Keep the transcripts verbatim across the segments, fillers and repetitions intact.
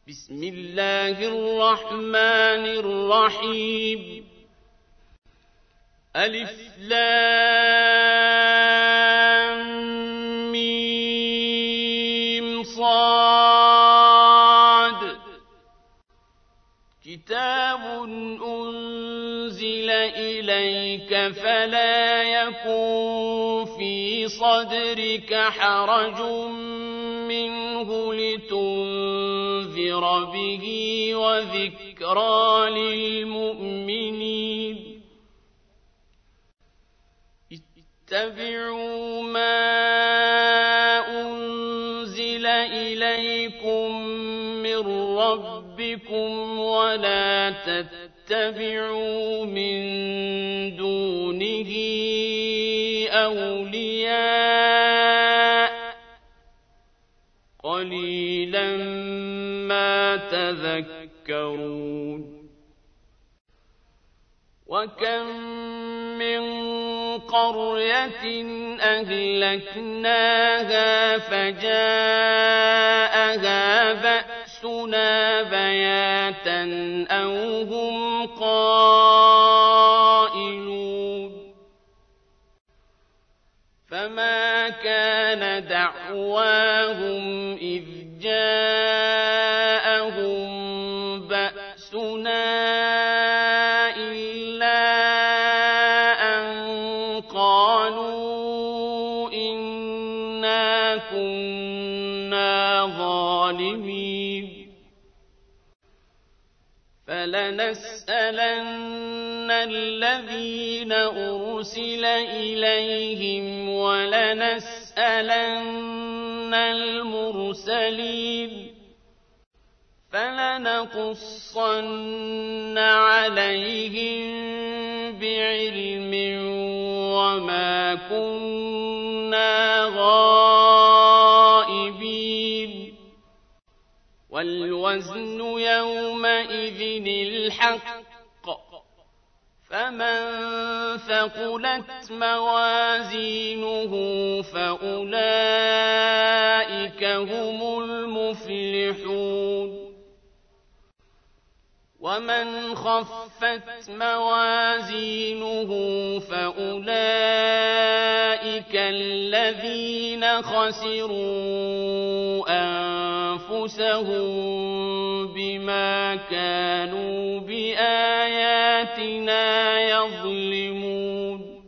بسم الله الرحمن الرحيم ألف لام ميم صاد كتاب أنزل إليك فلا يكن في صدرك حرج منه لتنذر به وذكرى للمؤمنين اتبعوا ما أنزل إليكم من ربكم ولا تتبعوا من دونه أولياء قليلا ما تذكرون وكم من قرية أهلكناها فجاءها بأسنا بياتا أو هم قائلون فما كان دعواهم إذ جاءهم بأسنا إلا أن قالوا إنا كنا ظالمين فلنسألن الذين أرسل إليهم ولنسألن المرسلين فلنقصن عليهم بعلم وما كنا غائبين والوزن يومئذ الحق فمن ثقلت موازينه فأولئك هم المفلحون ومن خفت موازينه فأولئك الذين خسروا أنفسهم بما كانوا بآياتنا يظلمون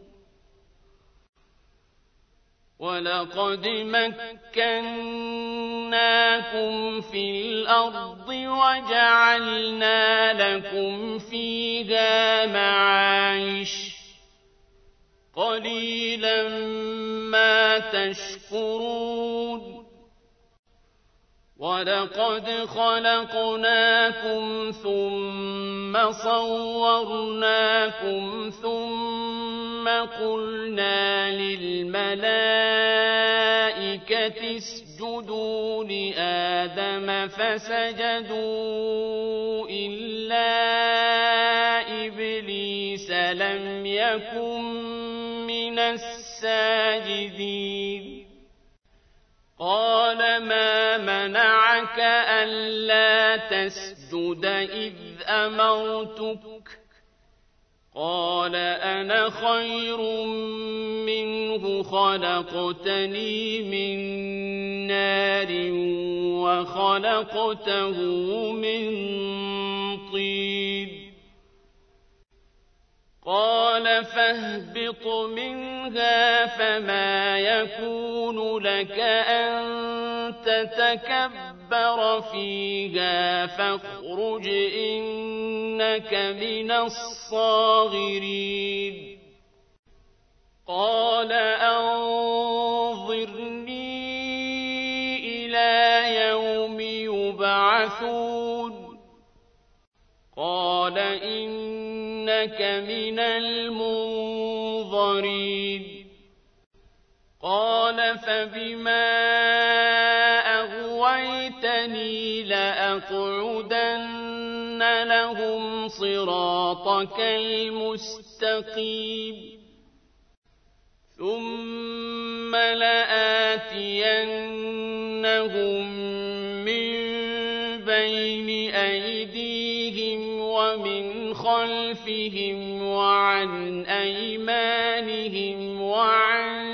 ولقد مكناكم في الأرض وجعلنا لكم فيها معايش قليلا ما تشكرون ولقد خلقناكم ثم صورناكم ثم قلنا للملائكة اسجدوا لآدم فسجدوا إلا إبليس لم يكن من الساجدين قال ما منعك ألا تسجد إذ أمرتك قال أنا خير منه خلقتني من نار وخلقته من طين قال فاهبط منها فما يكون لك أن تتكبر فيها فاخرج إنك من الصاغرين قال أنظرني إلى يوم يبعثون قال إنك من المنظرين قال فبما أغويتني لأقعدن لهم صراطك المستقيم ثم لآتينهم من بين أيديهم ومن خلفهم وعن أيمانهم وعن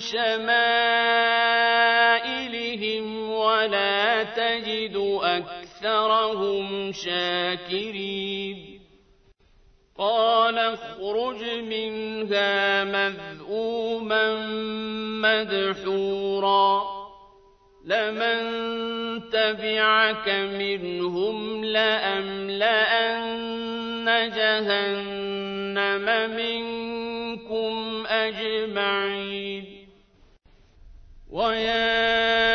شمائلهم ولا تجد أكثرهم شاكرين قال اخرج منها مذءوما مدحورا لمن تبعك منهم لأملأن جهنم منكم أجمعين ويا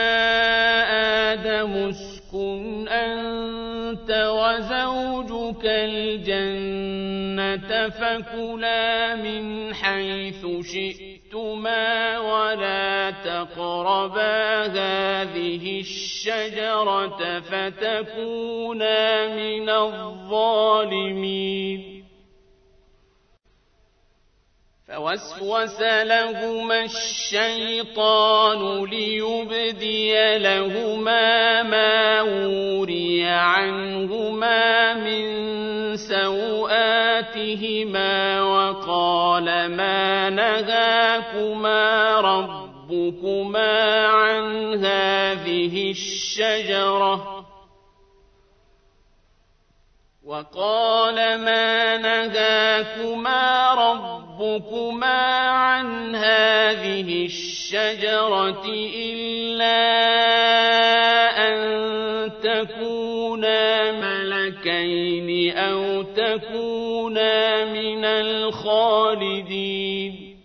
آدم اسكن أنت وزوجك الجنة فكلا من حيث شئتما ولا تقربا هذه الشجرة فتكونا من الظالمين فوسوس لهما الشيطان ليبدي لهما ما وري عنهما من سوآتهما وقال ما نهاكما ربكما عن هذه الشجرة وقال ما نهاكما ربكما عن هذه الشجرة إلا أن تكونا ملكين أو تكونا من الخالدين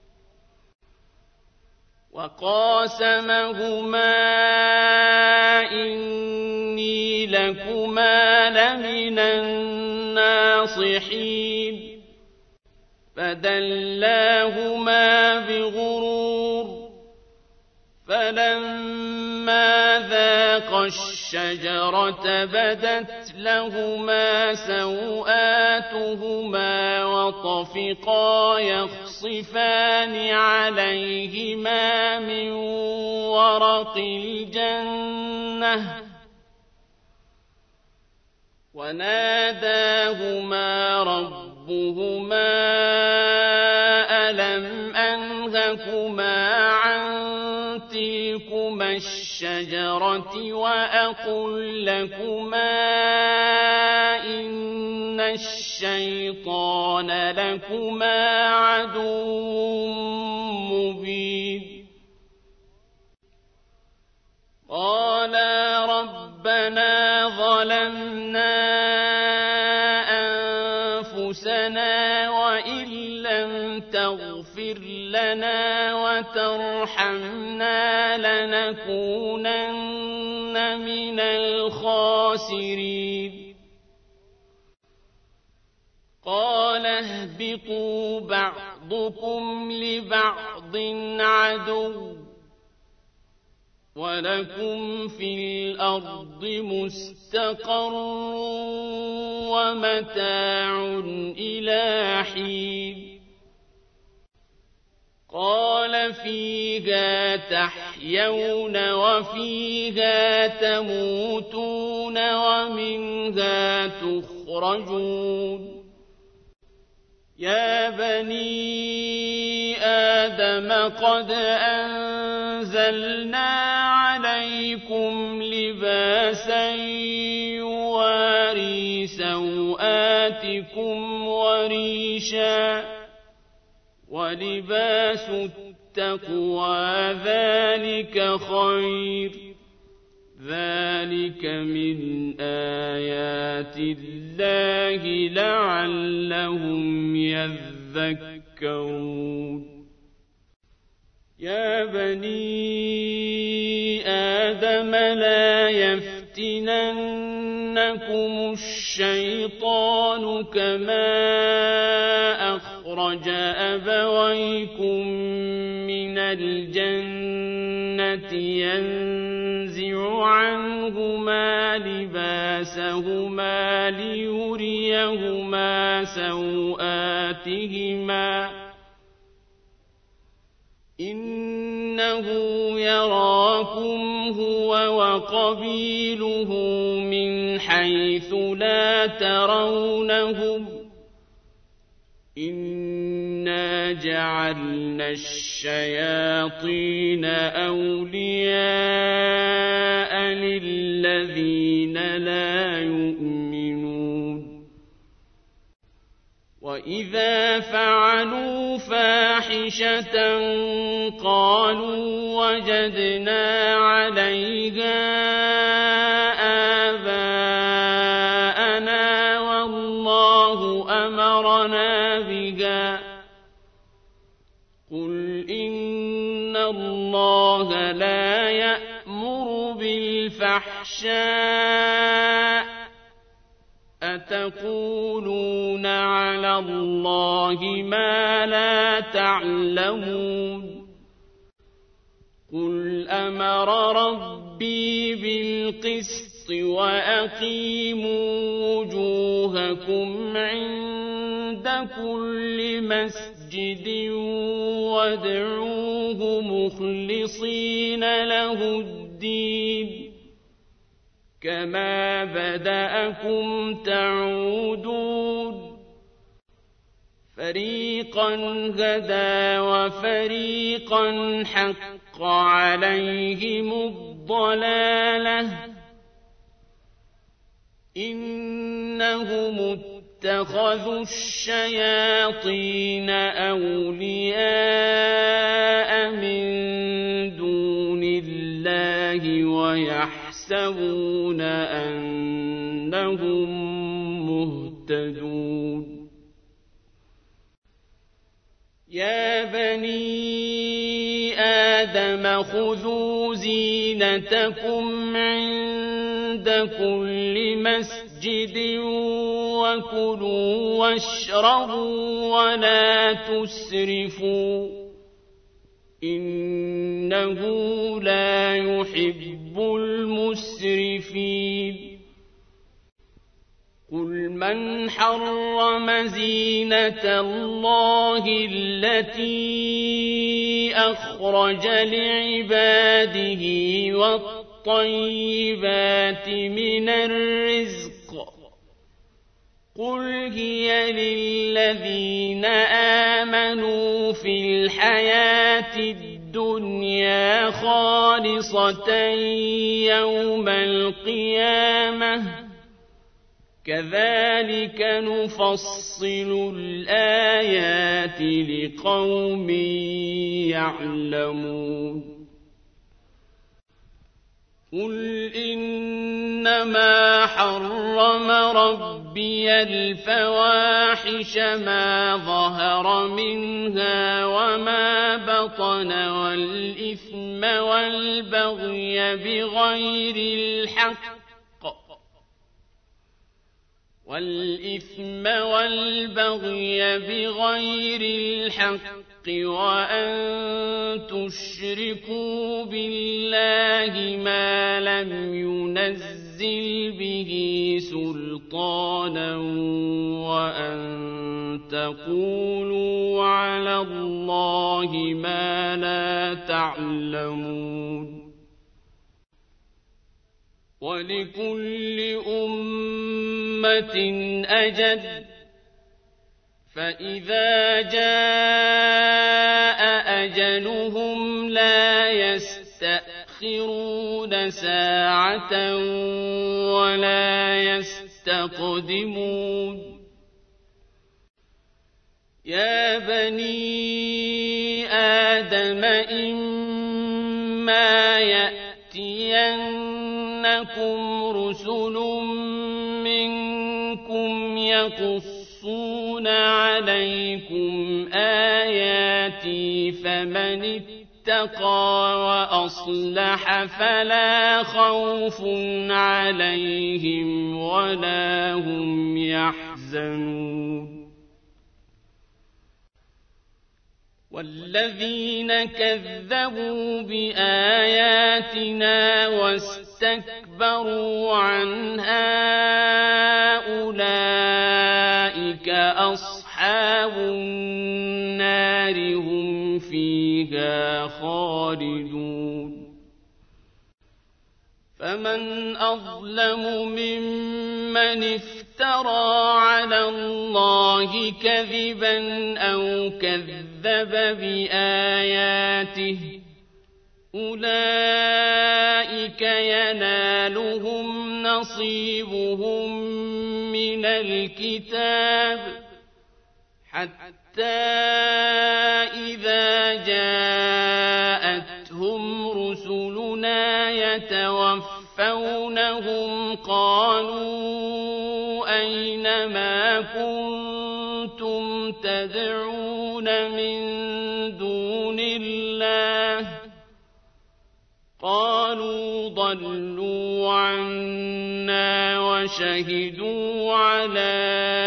وقاسمهما إني لكما لمن الناصحين فدلاهما بغرور فلما ذاقا الشجرة بدت لهما سوآتهما وطفقا يخصفان عليهما من ورق الجنة وناداهما ربهما ألم أنهكما عن تلكما الشجرة وأقل لكما إن الشيطان لكما عدو مبين قالا ربنا ظلمنا أنفسنا وإن لم تغفر لنا وترحمنا لنكونن من الخاسرين قال اهبطوا بعضكم لبعض عدو ولكم في الأرض مستقر ومتاع إلى حين قال فيها تحيون وفيها تموتون ومنها تخرجون يا بني آدم قد أنزلنا عليكم لباسا يواري سوآتكم وريشا ولباس التقوى ذلك خير ذلك من آيات الله لعلهم يذكرون يا بني آدم لا يفتننكم الشيطان كما أخرج أبويكم من الجنة ينزع عنهما لباسهما ليريهما سوآتهما إنه يراكم هو وقبيله من حيث لا ترونهم إنا جعلنا الشياطين أولياء للذين لا يؤمنون وإذا فعلوا فاحشة قالوا وجدنا عليها آباءنا والله أمرنا بها قل إن الله لا يأمر بالفحشاء أتقولون على الله ما لا تعلمون قل أمر ربي بالقسط وأقيموا وجوهكم عند كل مسجد وادعوه مخلصين له الدين كما بدأكم تعودون فريقا هدى وفريقا حق عليهم الضلالة إنهم اتخذوا الشياطين أولياء من دون الله ويحسبون أنهم مهتدون يا بني آدم خذوا زينتكم عند كل مسجد وكلوا واشربوا ولا تسرفوا إنه لا يحب المسرفين قل من حرم زينة الله التي أخرج لعباده والطيبات من الرزق قل هي للذين آمنوا في الحياة الدنيا خالصة يوم القيامة كذلك نفصل الآيات لقوم يعلمون قل إنما حرم ربي الفواحش ما ظهر منها وما بطن والإثم والبغي بغير الحق والإثم والبغي بغير الحق وأن تشركوا بالله ما لم ينزل به سلطانا وأن تقولوا على الله ما لا تعلمون ولكل أمة أجل فإذا جاء أجلهم لا يستأخرون ساعة ولا يستقدمون يا بني آدم إما يأتينكم رسل منكم يقصون عليكم آياتي فمن اتقى وأصلح فلا خوف عليهم ولا هم يحزنون والذين كذبوا بآياتنا واستكبروا عنها أولئك أصحاب النار هم فيها خالدون فمن أظلم ممن من افترى على الله كذبا أو كذب بآياته أولئك ينالهم نصيبهم من الكتاب حتى إذا جاءتهم رسلنا يتوفونهم قالوا أين ما كنتم تدعون من دون الله قالوا ضلوا عنا وشهدوا على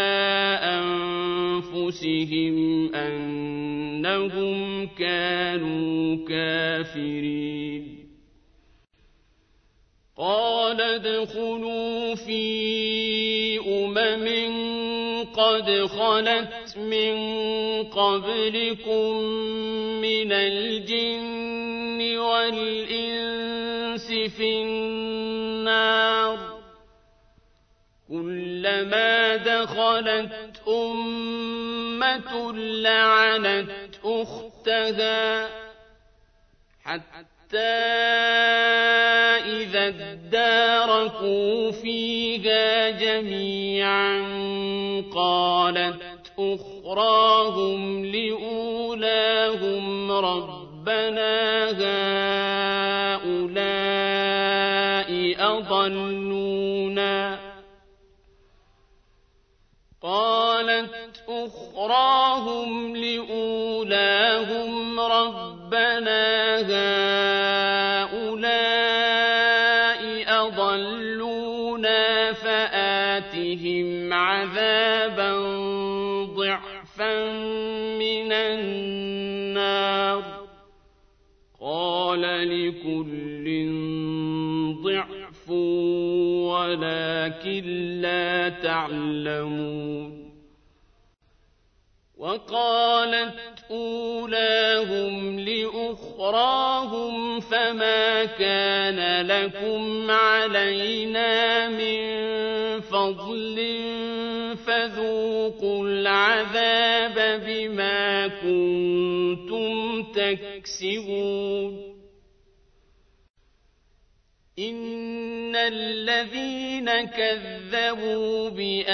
أنفسهم أنهم كانوا كافرين قال ادخلوا في أمم قد خلت من قبلكم من الجن والإنس في النار كلما دخلت أمة لعنت أختها حتى إذا اداركوا فيها جميعا قالت أخراهم لأولاهم ربنا هؤلاء أضلونا قالت أخراهم لأولاهم ربنا هؤلاء أضلونا فآتهم عذابا ضعفا من النار قال لكل ضعف ولكن لا تعلمون وقالت أولاهم لأخراهم فما كان لكم علينا من فضل فذوقوا العذاب بما كنتم تكسبون إن الذين كذبوا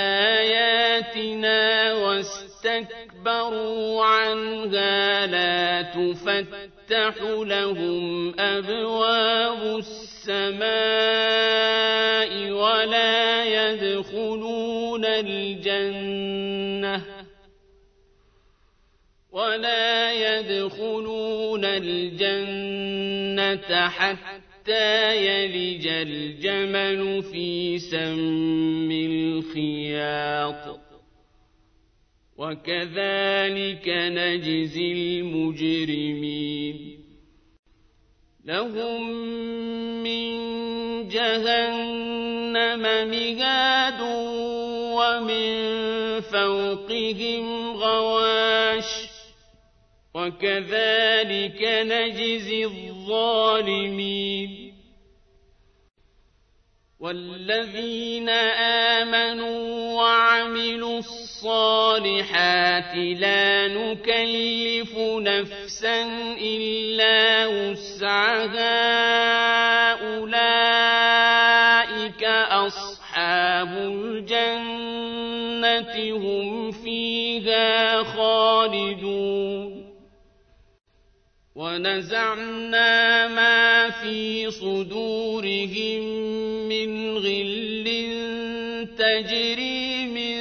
بآياتنا واستكبروا عنها لا تفتح لهم أبواب السماء ولا يدخلون الجنة ولا يدخلون الجنة حتى حتى يلج الجمل في سم الخياط وكذلك نجزي المجرمين لهم من جهنم مهاد ومن فوقهم غواش وكذلك نجزي الظالمين والذين آمنوا وعملوا الصالحات لا نكلف نفسا إلا وسعها أولئك أصحاب الجنة هم فيها خالدون ونزعنا ما في صدورهم من غل تجري من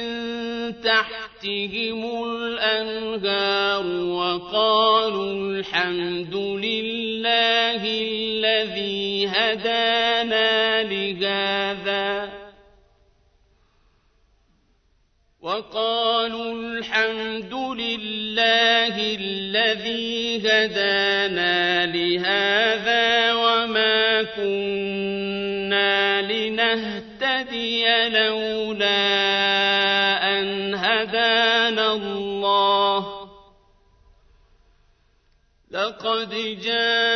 تحتهم الأنهار وقالوا الحمد لله الذي هدانا لهذا وقالوا الحمد لله الذي هدانا لهذا وما كنا لنهتدي لولا أن هدانا الله لقد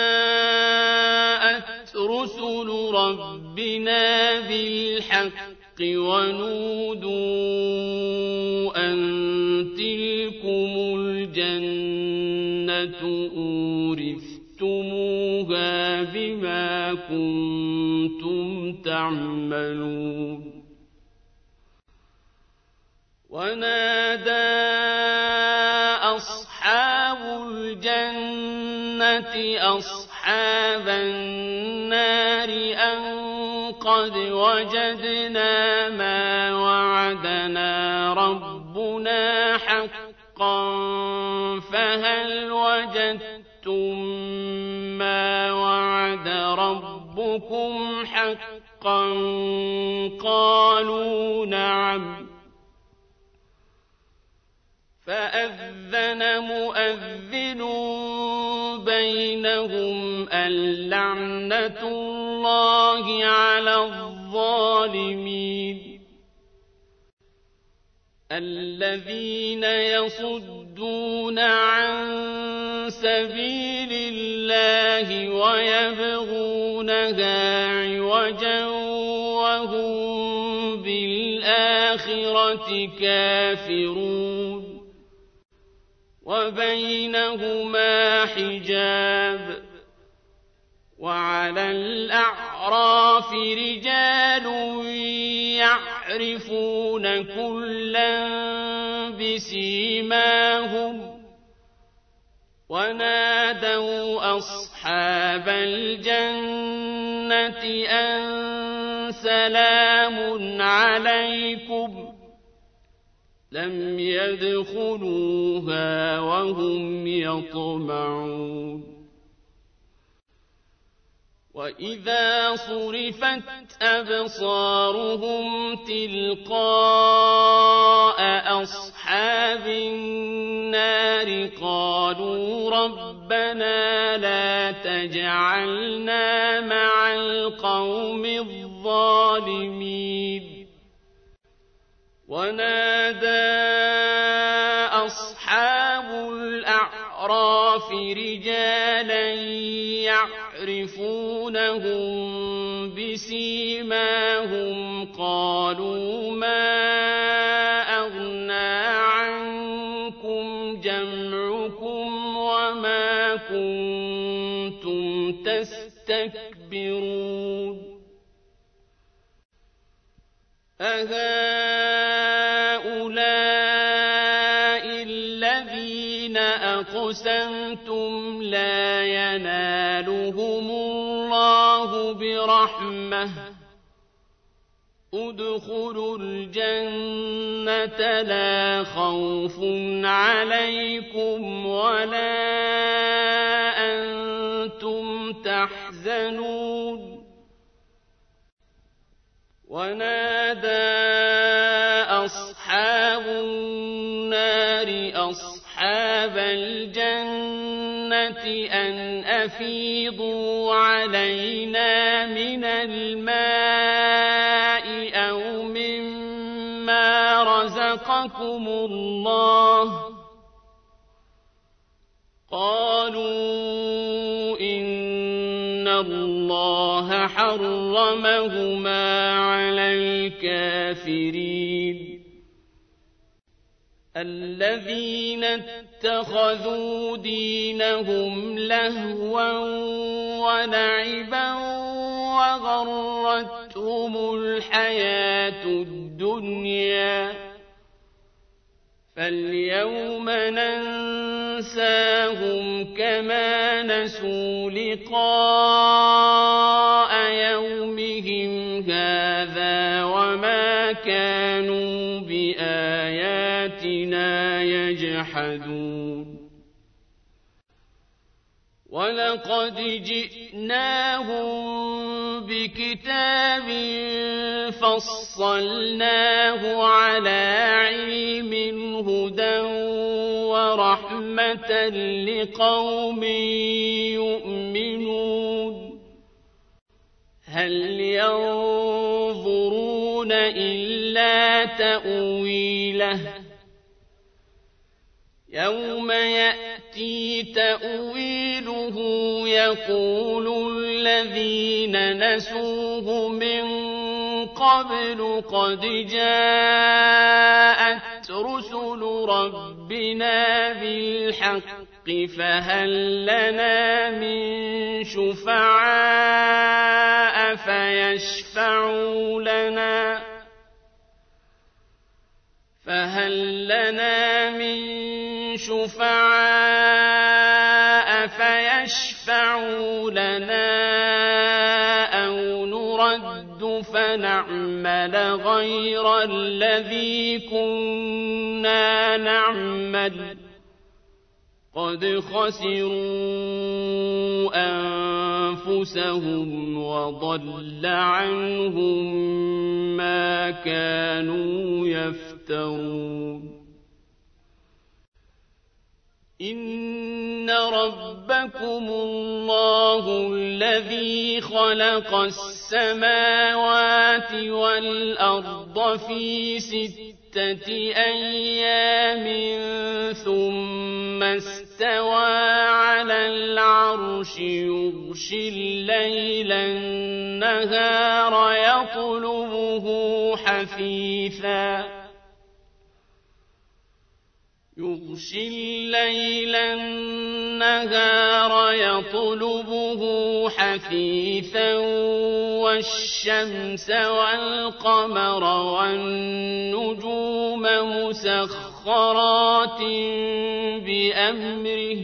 جاءت رسل ربنا بالحق ونودوا أن تلكم الجنة أورثتموها بما كنتم تعملون ونادى أصحاب الجنة أصحاب النار أن قد وجدنا ما وعدنا ربنا حقا فهل وجدتم ما وعد ربكم حقا قالوا نعم فأذن مؤذن بينهم اللعنة الله على الظالمين الذين يصدون عن سبيل الله ويبغونها عوجا وهم بالآخرة كافرون وبينهما حجاب وعلى الأعراف رجال يعرفون كلا بسيماهم ونادوا أصحاب الجنة أن سلام عليكم لم يدخلوها وهم يطمعون وإذا صرفت أبصارهم تلقاء أصحاب النار قالوا ربنا لا تجعلنا مع القوم الظالمين ونادى أصحاب الأعراف رجالا يعرفونهم بسيماهم قالوا ما أغنى عنكم جمعكم وما كنتم تستكبرون أهؤلاء الذين أقسمتم لا ينالهم الله برحمة ادخلوا الجنة لا خوف عليكم ولا أنتم تحزنون ونادى أصحاب النار أصحاب الجنة أن أفيضوا علينا من الماء أو مما رزقكم الله قالوا إن الله حرمهما على الكافرين الذين اتخذوا دينهم لهوا ولعبا وغرتهم الحياة الدنيا فاليوم ننساهم كما نسوا لقاء يومهم هذا وما كانوا بآياتنا يجحدون ولقد جئناهم بكتاب فصلناه على علم هدى ورحمة لقوم يؤمنون هل ينظرون إلا تأويله يوم يأتي تأويله يقول الذين نسوه من قبل قد جاءت رسل ربنا بالحق فهل لنا من شفعاء فيشفعوا لنا فهل لنا من شفعاء فيشفعوا لنا أو نرد فنعمل غير الذي كنا نعمل قد خسروا أنفسهم وضل عنهم ما كانوا يفترون إن ربكم الله الذي خلق السماوات والأرض في ستة أيام ثم استوى على العرش يغشي الليل النهار يطلبه حثيثا يغشي الليل النهار يطلبه حثيثا والشمس والقمر والنجوم مسخرات بأمره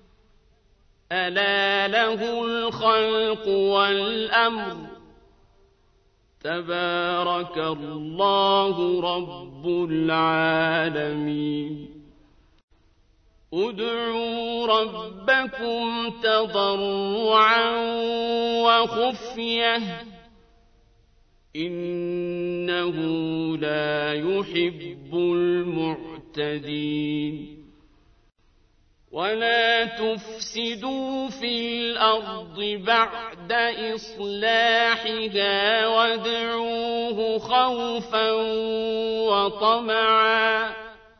ألا له الخلق والأمر تبارك الله رب العالمين ادعوا ربكم تضرعا وخفية إنه لا يحب المعتدين ولا تفسدوا في الأرض بعد إصلاحها وادعوه خوفا وطمعا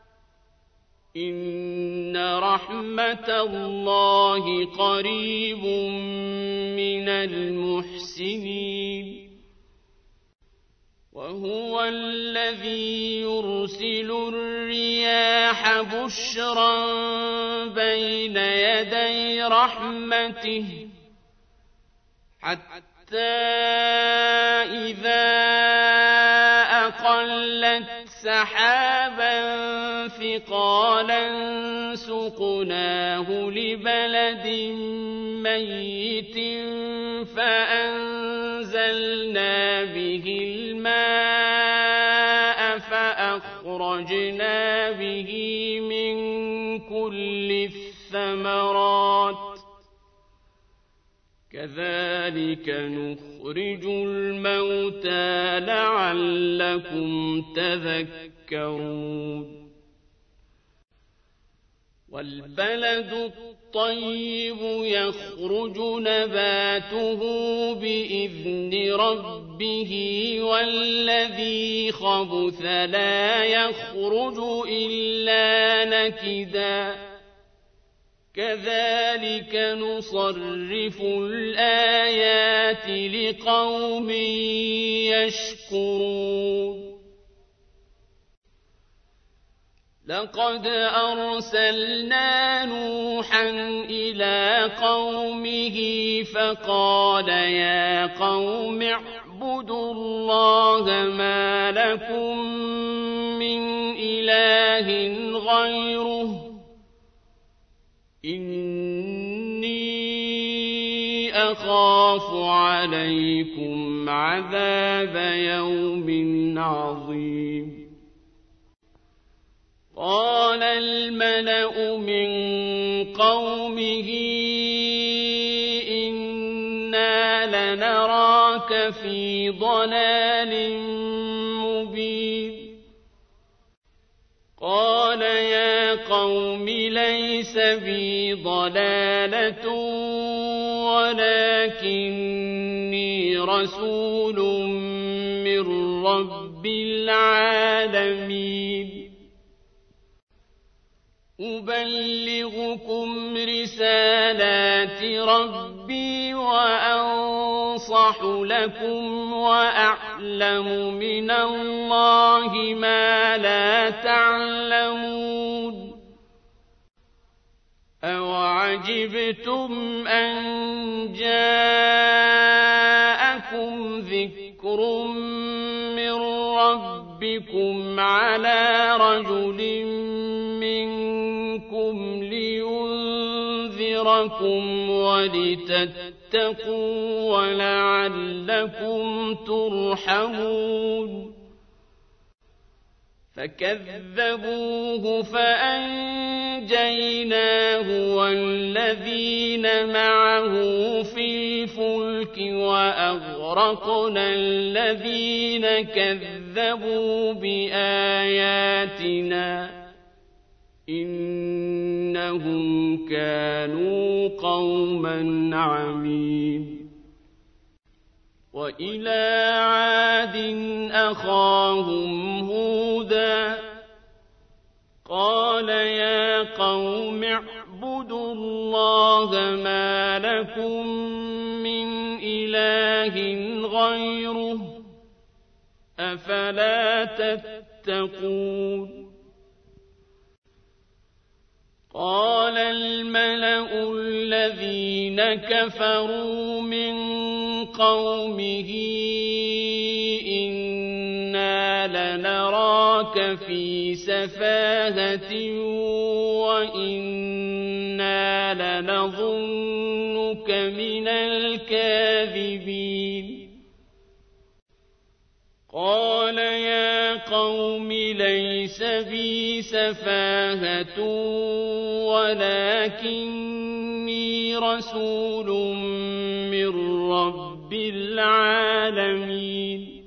إن رحمة الله قريب من المحسنين وهو الذي يرسل الرياح بشرا بين يدي رحمته حتى إذا أقلت سحابا ثقالا سقناه لبلد ميت فأنزلنا به الماء فأخرجنا به من كل الثمرات كذلك نخرج الموتى لعلكم تذكرون والبلد الطيب يخرج نباته بإذن ربه والذي خبث لا يخرج إلا نكدا كذلك نصرف الآيات لقوم يشكرون لقد أرسلنا نوحا إلى قومه فقال يا قوم اعبدوا الله ما لكم من إله غيره إني أخاف عليكم عذاب يوم عظيم قال الملأ من قومه إنا لنراك في ضلال مبين قال يا قوم ليس بي ضلالة ولكني رسول من رب العالمين أبلغكم رسالات ربي وأنصح لكم وأعلم من الله ما لا تعلمون أوعجبتم أن جاءكم ذكر من ربكم على رجل منكم لينذركم ولتتقوا ولعلكم ترحمون فكذبوه فأنجيناه والذين معه في الفلك وأغرقنا الذين كذبوا بآياتنا إنهم كانوا قوما عمين وإلى عاد أخاهم هودا قال يا قوم اعبدوا الله ما لكم من إله غيره أفلا تتقون قال الملأ الذين كفروا من قومه إنا لنراك في سفاهة وإنا لنظنك من الكاذبين قال يا قوم ليس بي سفاهة ولكني رسول من رب العالمين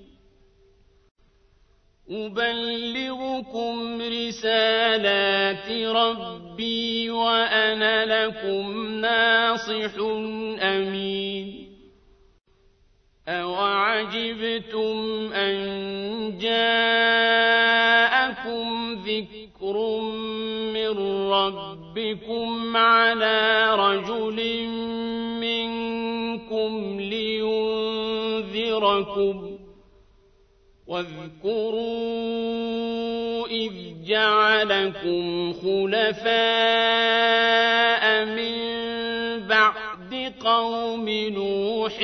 أبلغكم رسالات ربي وأنا لكم ناصح أمين أوعجبتم أن جاءكم ذكر من ربكم على رجل منكم لينذركم واذكروا إذ جعلكم خلفاء من بعد قوم نوح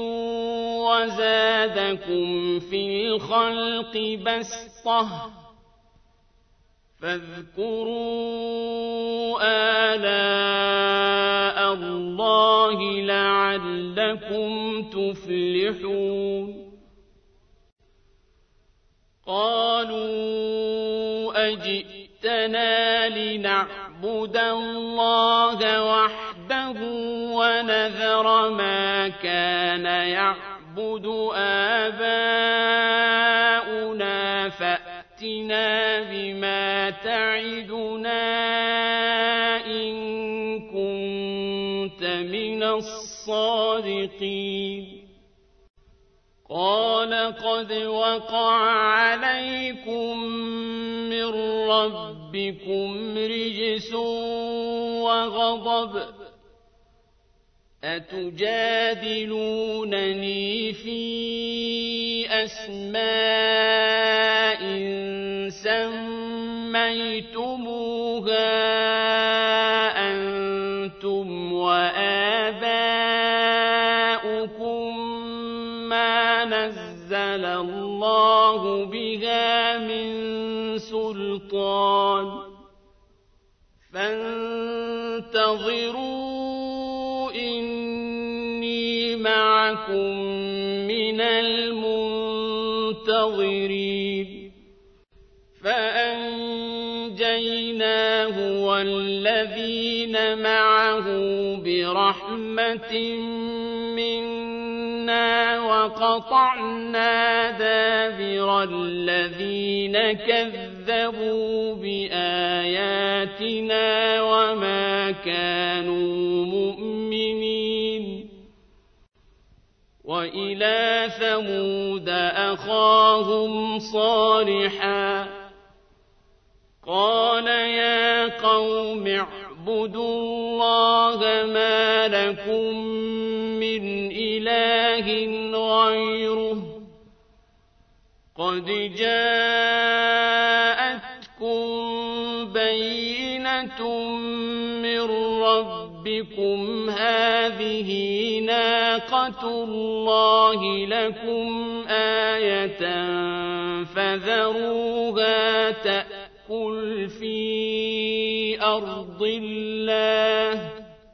وزادكم في الخلق بسطة فاذكروا آلاء الله لعلكم تفلحون قالوا أجئتنا لنعبد الله وحده ونذر ما كان يعبد آباؤنا فأتنا بما تعدنا إن كنت من الصادقين قال قد وقع عليكم من ربكم رجس وغضب أتجادلونني في أسماء سميتموها أنتم وآباؤكم ما نزل الله بها من سلطان فانتظروا إني معكم من المنتظرين فأنجيناه والذين معه برحمة منا وقطعنا دابر الذين كذبوا بآياتنا وما كانوا مؤمنين وإلى ثمود أخاهم صالحا قال يا قوم اعبدوا الله ما لكم من إله غيره قد جاءتكم بينة من ربكم هذه ناقة الله لكم آية فذروها تأكل في أرض الله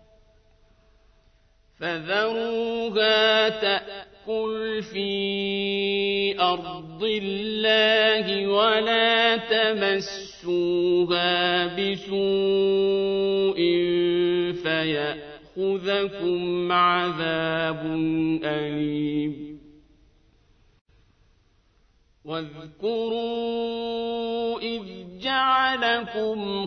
فذروها تأكل في أرض الله ولا تمسوها بسوء فيأخذكم عذاب أليم واذكروا إذ جعلكم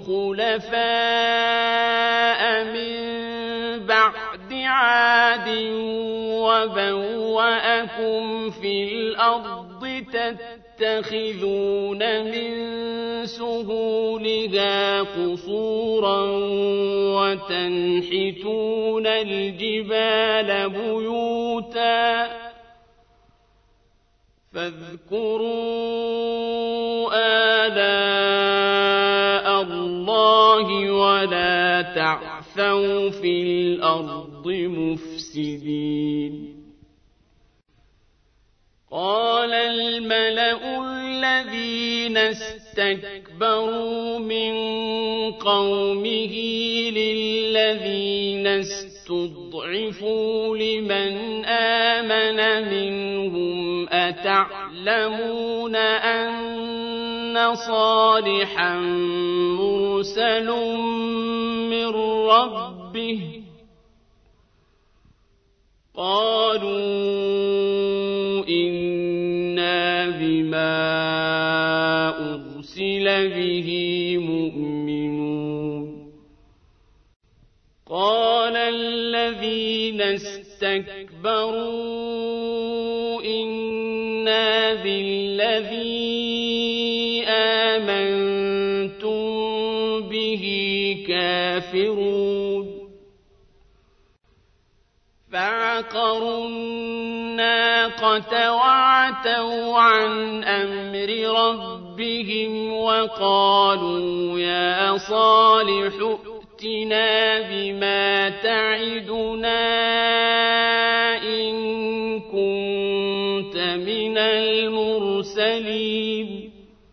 خلفاء من بعد عاد وبوأكم في الأرض تتخذون من سهولها قصورا وتنحتون الجبال بيوتا فاذكروا آلاء الله ولا تعثوا في الأرض مفسدين قال الملأ الذين استكبروا من قومه للذين استضعفوا لمن آمن منهم أتعلمون أن صالحا مرسل من ربه قالوا إنا بما أرسل به مؤمنون قال الذين استكبروا إنا بالذي آمنتم به كافرون فعقروا الناقة وعتوا عن أمر ربهم وقالوا يا صالح ائتنا بما تعدنا إن كنت من المرسلين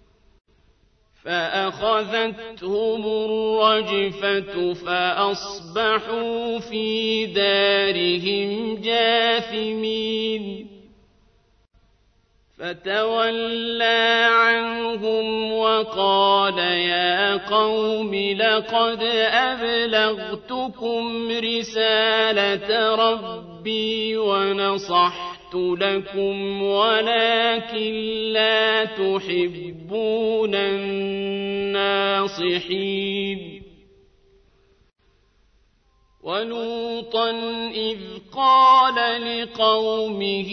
فأخذتهم الرجفة فأصبحوا في دارهم جاثمين فتولى عنهم وقال يا قوم لقد أبلغتكم رسالة ربي ونصحت لكم ولكن لا تحبون الناصحين ولوطا إذ قال لقومه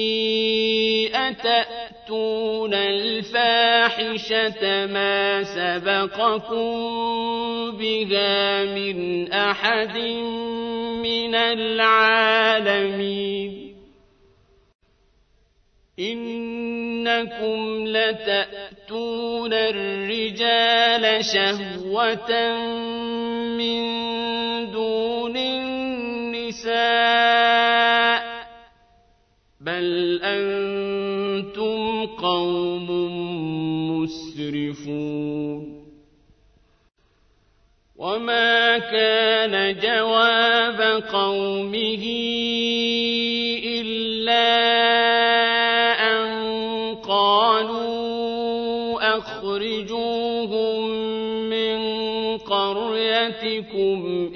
أتأتون الفاحشة ما سبقكم بها من أحد من العالمين إنكم لتأتون الرجال شهوة من دون النساء بل أنتم قوم مسرفون وما كان جواب قومه إلا أخرجوهم من قريتكم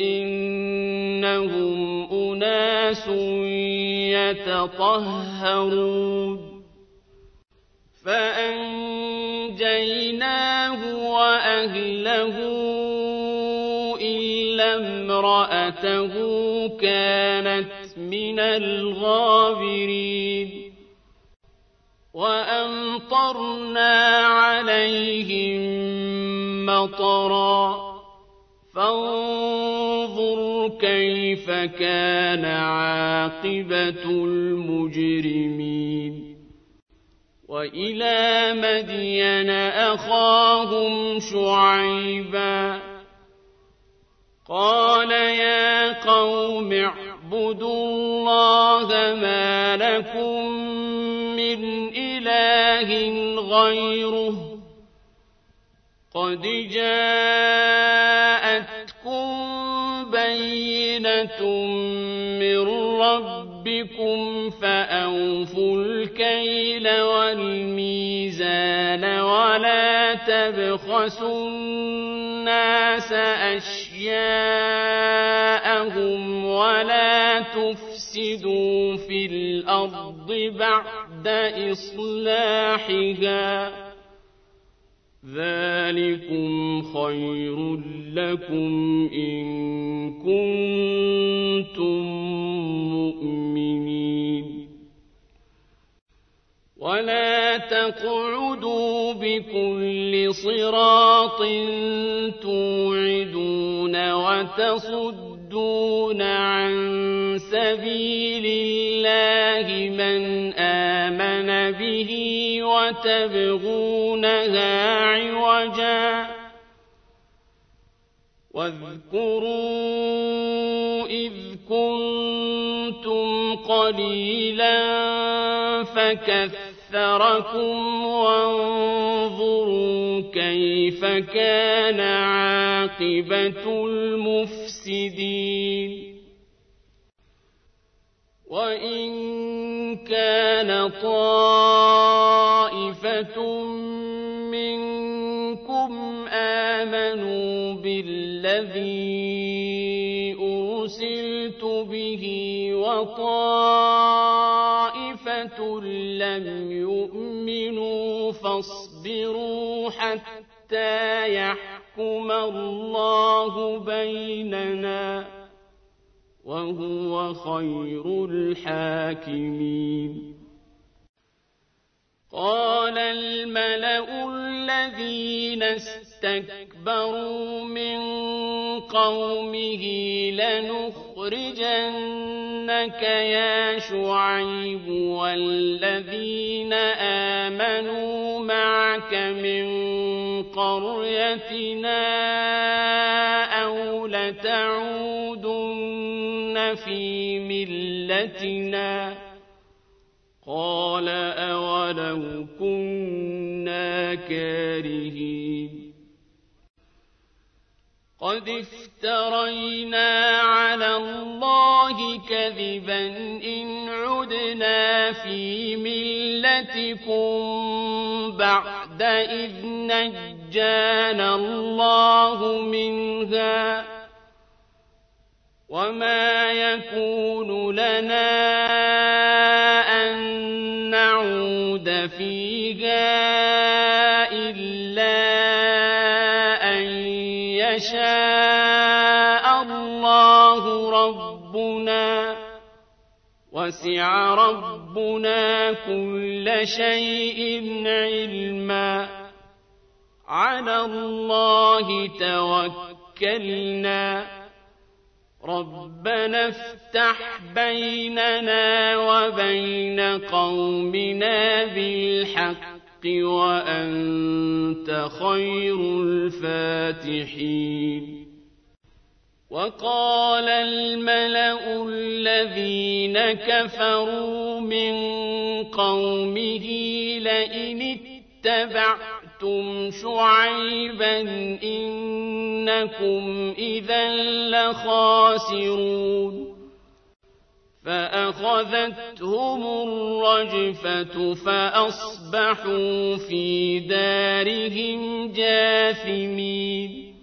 إنهم أناس يتطهرون فأنجيناه وأهله إلا امرأته كانت من الغابرين وأمطرنا عليهم مطرا فانظر كيف كان عاقبة المجرمين وإلى مدين أخاهم شعيبا قال يا قوم اعبدوا الله ما لكم من إله غيره قد جاءتكم بينة من ربكم فأوفوا الكيل والميزان ولا تبخسوا الناس أشياءهم ولا تفسدوا في الأرض بعد إصلاحها ذلكم خير لكم إن كنتم مؤمنين ولا تقعدوا بكل صراط توعدون وتصدون عن سبيل الله من آمن به وتبغونها عوجا واذكروا إذ كنتم قليلا فكثركم وانظروا كيف كان عاقبة المفسدين وإن كان طائفة منكم آمنوا بالذي أرسلت به وطائفة لم يؤمنوا فاصبروا حتى يحكم الله بيننا وهو خير الحاكمين قال الملأ الذين استكبروا من قومه لنخرجنك يا شعيب والذين آمنوا معك من قريتنا أو لتعودن في ملتنا قال أولو كنا كارهين قد افترينا على الله كذبا إن عدنا في ملتكم بعد إذ نجانا الله منها وما يكون لنا أن نعود فيها إلا أن يشاء الله ربنا وسع ربنا كل شيء علما على الله توكلنا ربنا افتح بيننا وبين قومنا بالحق وأنت خير الفاتحين وقال الملأ الذين كفروا من قومه لئن اتبعتم شعيبا إنكم إذا لخاسرون فأخذتهم الرجفة فأصبحوا في دارهم جاثمين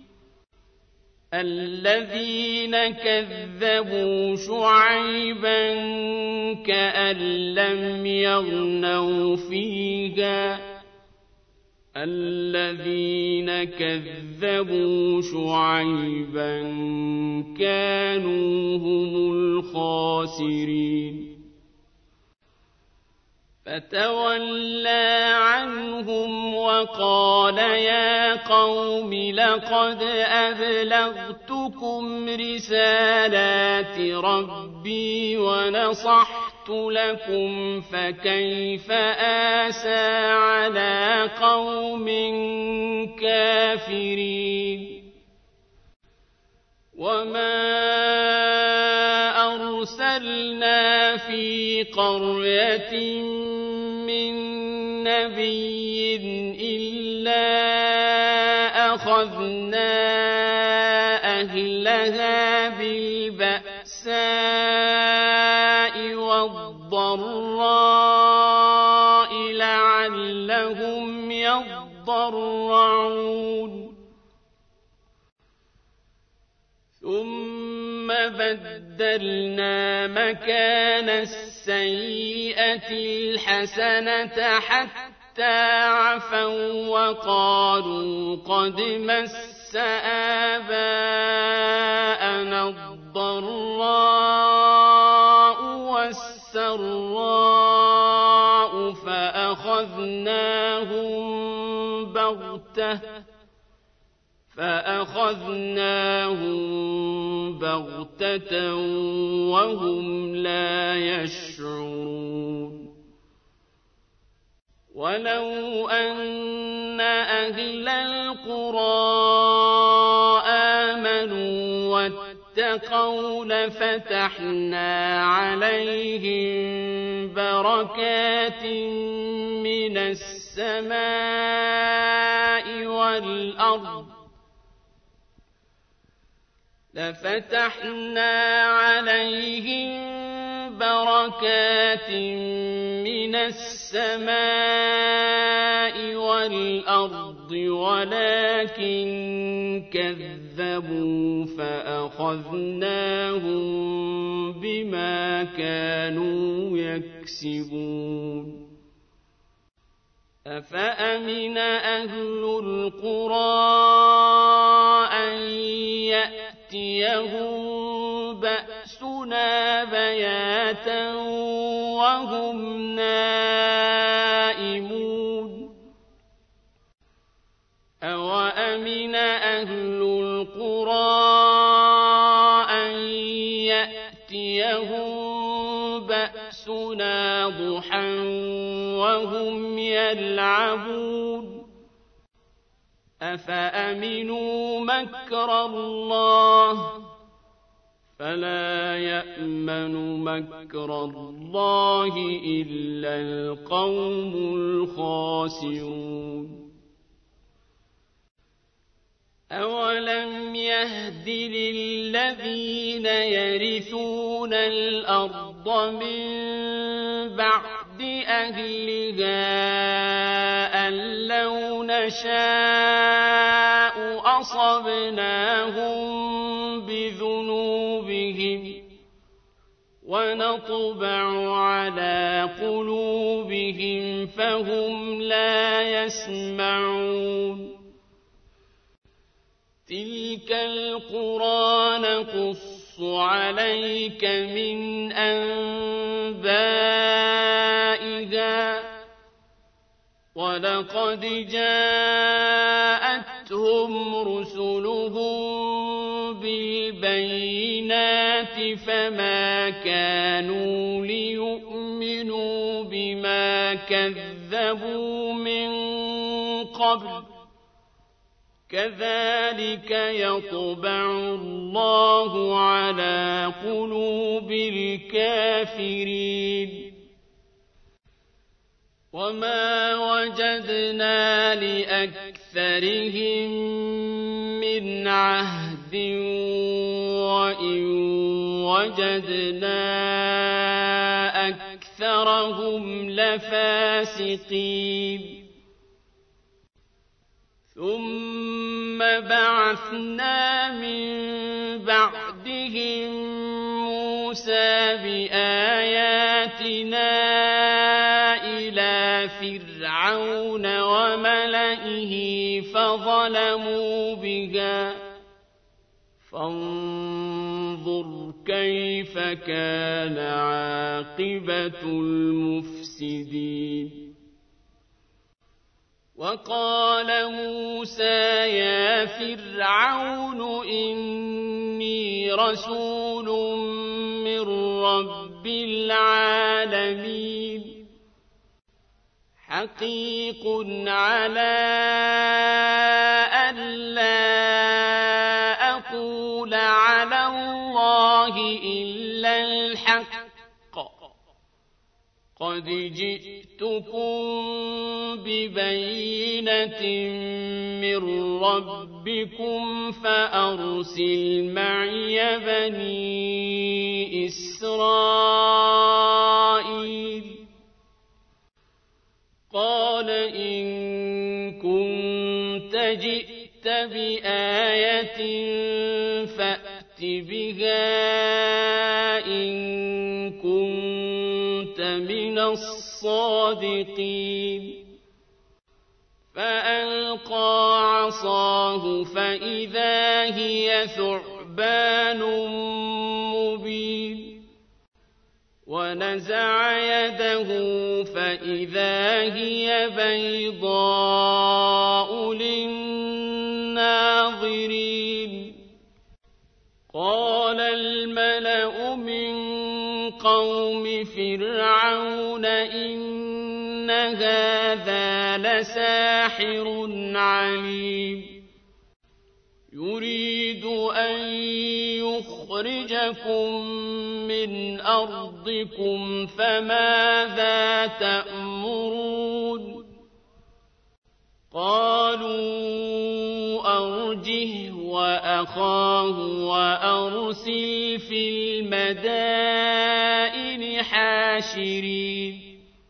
الذين كذبوا شعيبا كأن لم يغنوا فيها الذين كذبوا شعيبا كانوا هم الخاسرين فتولى عنهم وقال يا قوم لقد أبلغتكم رسالات ربي ونصحت لكم فكيف آسى على قوم كافرين وما أرسلنا في قرية من نبي إلا أخذنا أهلها بالبأساء والضراء لعلهم يضرعون ثم بدلنا مكان السيئة الحسنة حتى عفوا وقالوا قد مس آباءنا الضراء والسراء فأخذناهم بغتة فأخذناهم بغتة وهم لا يشعرون ولو أن أهل القرى آمنوا واتقوا لفتحنا عليهم بركات من السماء والأرض لفتحنا عليهم بركات من السماء والأرض ولكن كذبوا فأخذناهم بما كانوا يكسبون أفأمن أهل القرى أن يأتيهم بأسنا بياتا وهم نائمون أوأمن أهل القرى أن يأتيهم بأسنا ضحى وهم يلعبون أفأمنوا مكر الله فلا يأمن مكر الله إلا القوم الخاسرون أولم يهد للذين يرثون الأرض من بعد أهلها أن لو نشاء أصبناهم بذنوبهم ونطبع على قلوبهم فهم لا يسمعون تلك القرى نقص عليك من أنبائها ولقد جاءتهم رسلهم بالبينات فما كانوا ليؤمنوا بما كذبوا من قبل كذلك يطبع الله على قلوب الكافرين وما وجدنا لأكثرهم من عهد وإن وجدنا أكثرهم لفاسقين ثم بعثنا من بعدهم موسى بآياتنا إلى فرعون وملئه فظلموا بها فانظر كيف كان عاقبة المفسدين مفسدين وقال موسى يا فرعون إني رسول من رب العالمين حقيق على ألا أقول على الله إلا الحق قد جئتكم ببينة من ربكم فأرسل معي بني إسرائيل قال إن كنت جئت بآية فأت بها إن كنت من الصادقين فألقى عصاه فإذا هي ثعبان مبين ونزع يده فإذا هي بيضاء للناظرين قال الملأ من قوم فرعون إن هذا لساحر عليم يريد أن يخرجكم من أرضكم فماذا تأمرون قالوا أرجه وأخاه وأرسل في المدائن حاشرين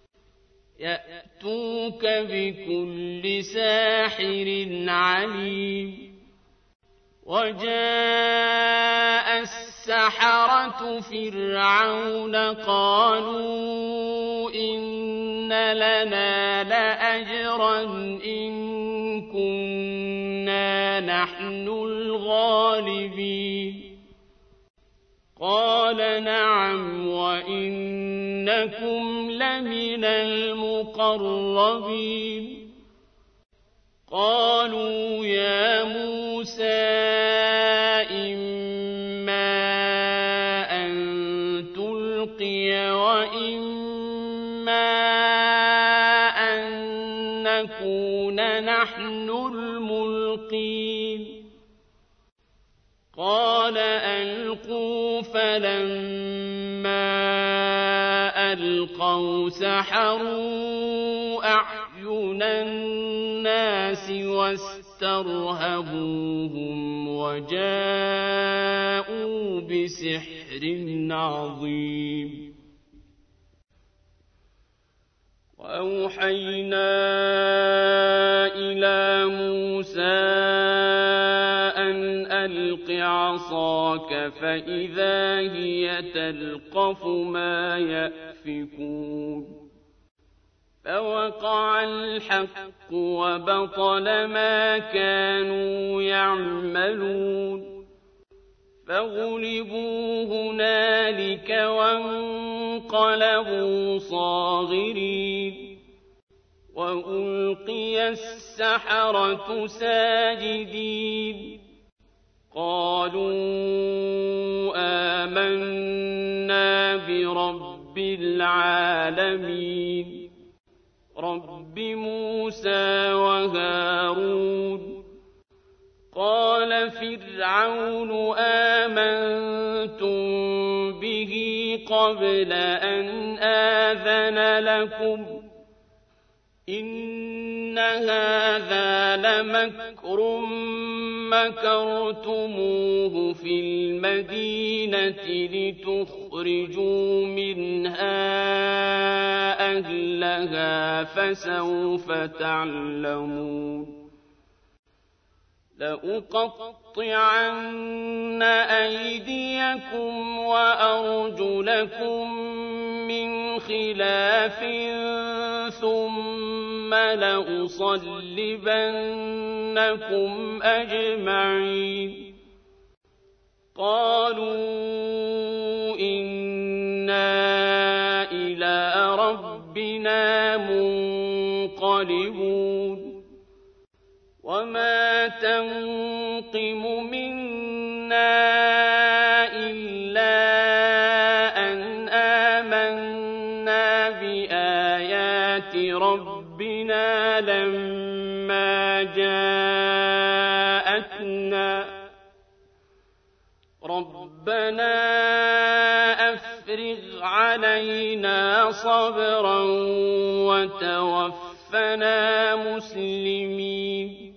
يأتوك بكل ساحر عليم وجاء السحرة فرعون قالوا إن لنا لأجرا إن كنا نحن الغالبين قال نعم وإنكم لمن المقربين قالوا يا موسى إما أن تلقي وإما أن نكون نحن الملقين قال ألقوا فلما ألقوا سحروا أعين الناس واسترهبوهم وجاءوا بسحر عظيم وأوحينا إلى موسى أن ألق عصاك فإذا هي تلقف ما يأفكون فوقع الحق وبطل ما كانوا يعملون فغلبوا هنالك وانقلبوا صاغرين وألقي السحرة ساجدين قالوا آمنا برب العالمين رب موسى وهارون قال فرعون آمنتم به قبل أن آذن لكم إن هذا لمكر مكرتموه في المدينة لتخرجوا منها أهلها فسوف تعلمون لأقطعن أيديكم وأرجلكم من خلاف ثم لأصلبنكم أجمعين قالوا إنا إلى ربنا غالبون وما تنقم منا إلا أن آمنا بآيات ربنا لما جاءتنا ربنا أفرغ علينا صبرا وتوفنا مسلمين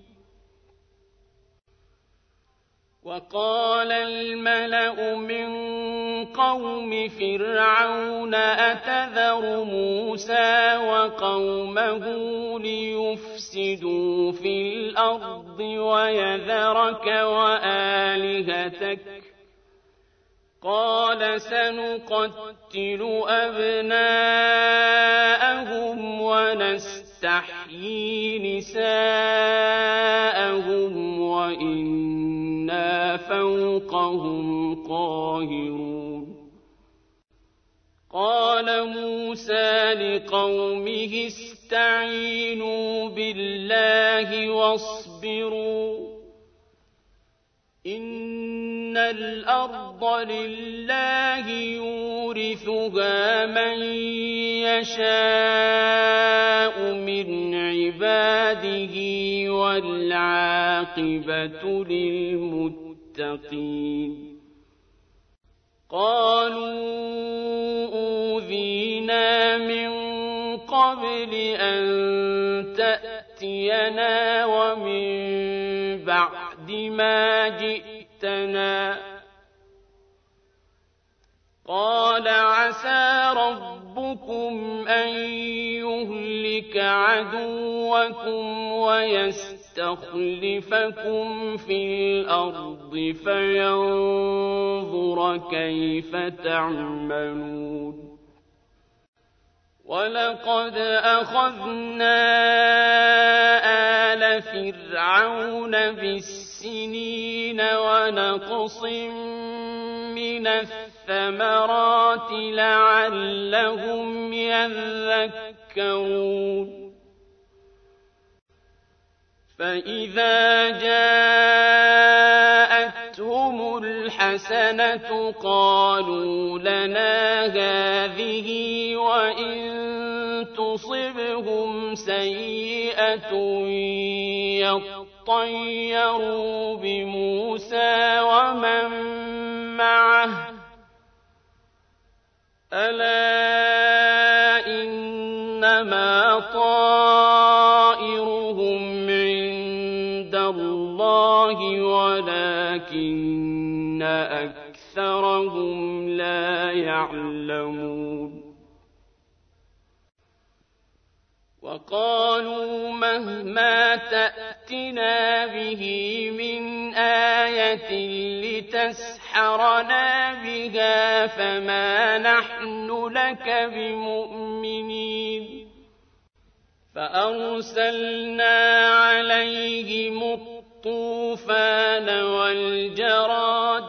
وقال الملأ من قوم فرعون أتذر موسى وقومه ليفسدوا في الأرض ويذرك وآلهتك قال سنقتل أبناءهم ونستحيي نساءهم وإنا فوقهم قاهرون قال موسى لقومه استعينوا بالله واصبروا إن الأرض لله يورثها من يشاء من عباده والعاقبة للمتقين قالوا أوذينا من قبل أن تأتينا ومن بعد ما جئتنا قال عسى ربكم أن يهلك عدوكم ويستخلفكم في الأرض فينظر كيف تعملون ولقد أخذنا آل فرعون بالسنين ونقص من الثمرات لعلهم يذكرون فإذا جاءتهم الحسنة قالوا لنا هذه وإن تصبهم سيئة يطيروا بموسى ومن معه ألا إنما طائرهم عند الله ولكن أكثرهم لا يعلمون وقالوا مهما تأتنا به من آية لتسحرنا بها فما نحن لك بمؤمنين فأرسلنا عليهم الطوفان والجراد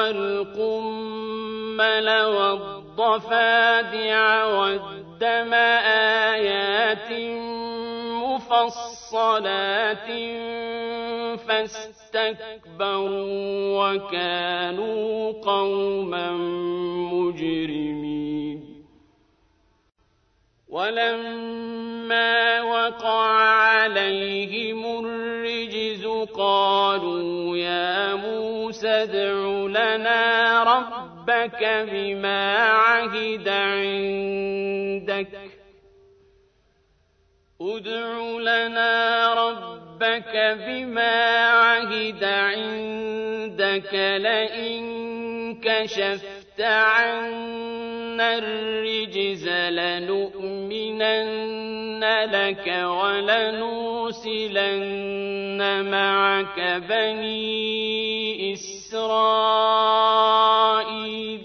والقمل والضفادع والدم آيات مفصلات فاستكبروا وكانوا قوما مجرمين ولما وقع عليهم الرجز قالوا يا موسى ادع لنا ربك بما عهد عندك ادع لنا ربك بما عهد عندك لئن كشفت عنا الرجز لنؤمنن لك ولنرسلن معك بني إسرائيل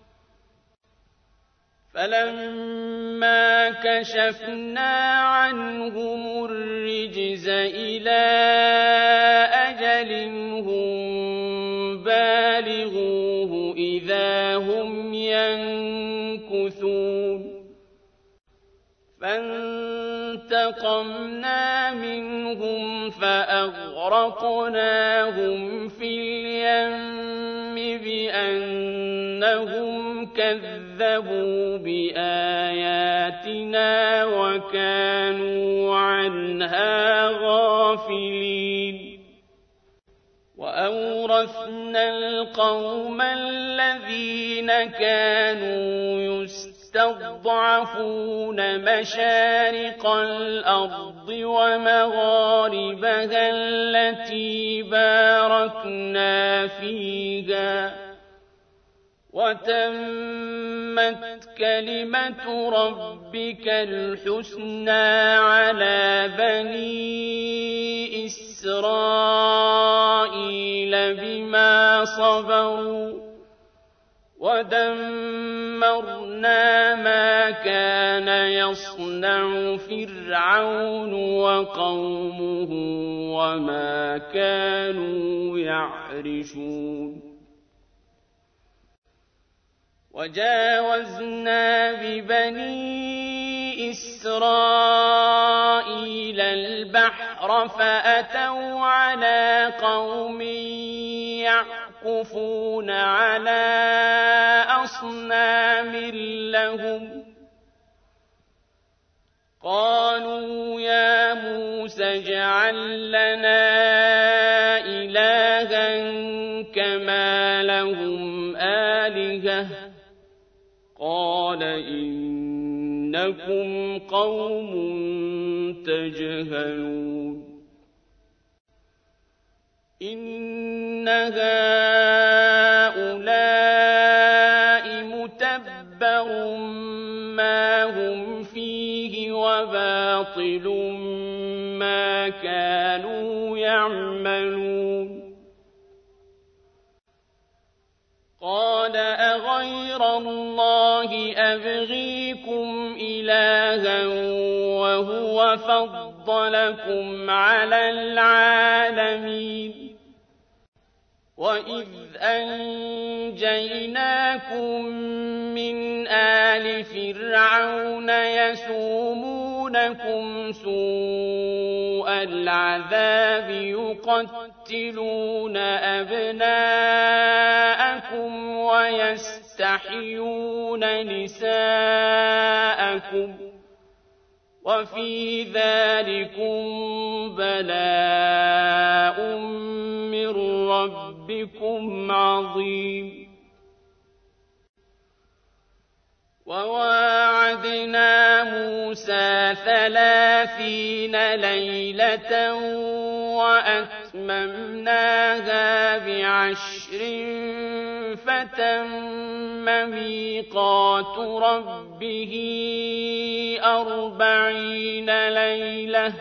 فلما كشفنا عنهم الرجز إلى أجل هم بالغوه إذا هم ينكثون فانتقمنا فانتقمنا منهم فأغرقناهم في اليم بأنهم كذبوا بآياتنا وكانوا عنها غافلين وأورثنا القوم الذين كانوا يستضعفون مشارق الأرض ومغاربها التي باركنا فيها وتمت كلمة ربك الحسنى على بني إسرائيل بما صبروا ودمرنا ما كان يصنع فرعون وقومه وما كانوا يعرشون وجاوزنا ببني إسرائيل البحر فأتوا على قوم يعكفون على أصنام لهم قالوا يا موسى اجعل لنا إلها كما لهم آلهة قال إنكم قوم تجهلون إن هؤلاء متبر ما هم فيه وباطل ما كانوا يعملون قال أغير الله أبغيكم إلها وهو فضلكم على العالمين وإذ أنجيناكم من آل فرعون يسومونكم سوء العذاب يقتلون أبناءكم ويستحيون نساءكم وفي ذلكم بلاء من ربكم عظيم وواعدنا موسى ثلاثين ليلة وأتممناها بعشر فتم ميقات ربه أربعين ليلة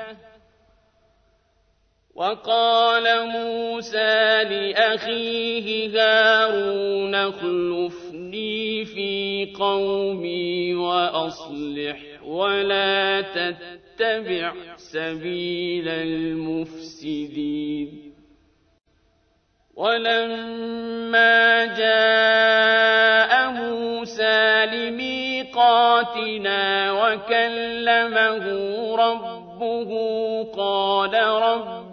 وقال موسى لأخيه هارون اخلفني في قومي وأصلح ولا تتبع سبيل المفسدين ولما جاء موسى لميقاتنا وكلمه ربه قال رب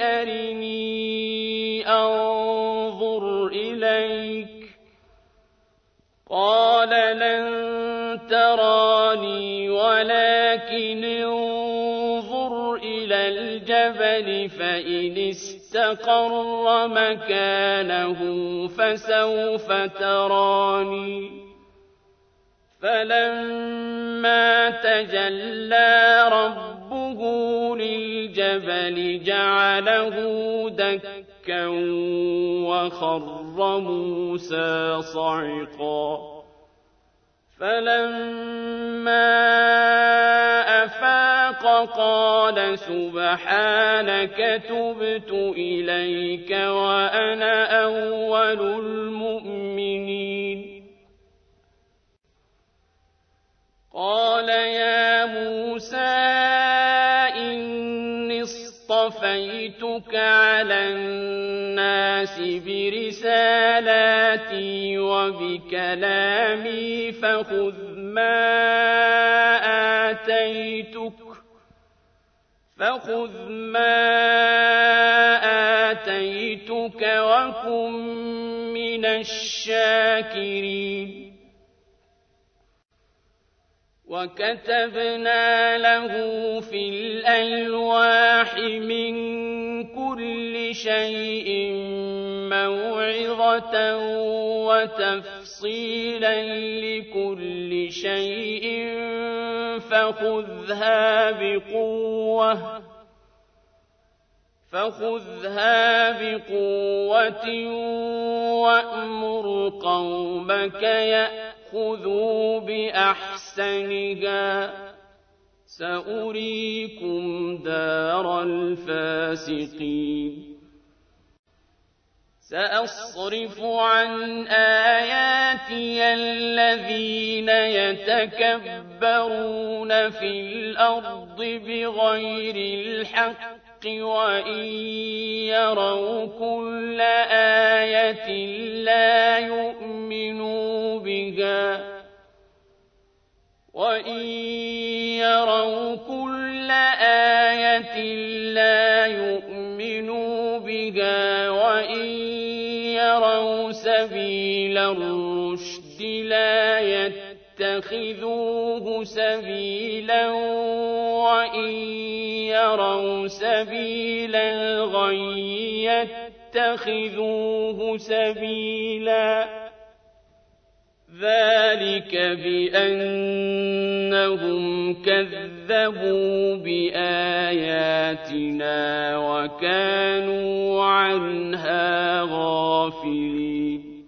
أرني أنظر إليك قال لن تراني ولكن انظر إلى الجبل فإن استقر مكانه فسوف تراني فلما تجلى ربه للجبل جعله دكا وخر موسى صعقا فلما أفاق قال سبحانك تبت إليك وأنا أول المؤمنين قال يا موسى إني اصطفيتك على الناس برسالاتي وبكلامي فخذ ما آتيتك فخذ ما آتيتك وكن من الشاكرين وكتبنا له في الألواح من كل شيء موعظة وتفصيلا لكل شيء فخذها بقوة فخذها بقوة وأمر قومك يأخذوا بأحسنها سأريكم دار الفاسقين سأصرف عن آياتي الذين يتكبرون في الأرض بغير الحق وإن يروا كل آية لا يؤمنوا بها وإن يروا كل آية لا يؤمنوا بها وإن يروا سبيل الرشد لا يتخذوه سبيلا وإن يروا سبيل الغي يتخذوه سبيلا ذلك بأنهم كذبوا بآياتنا وكانوا عنها غافلين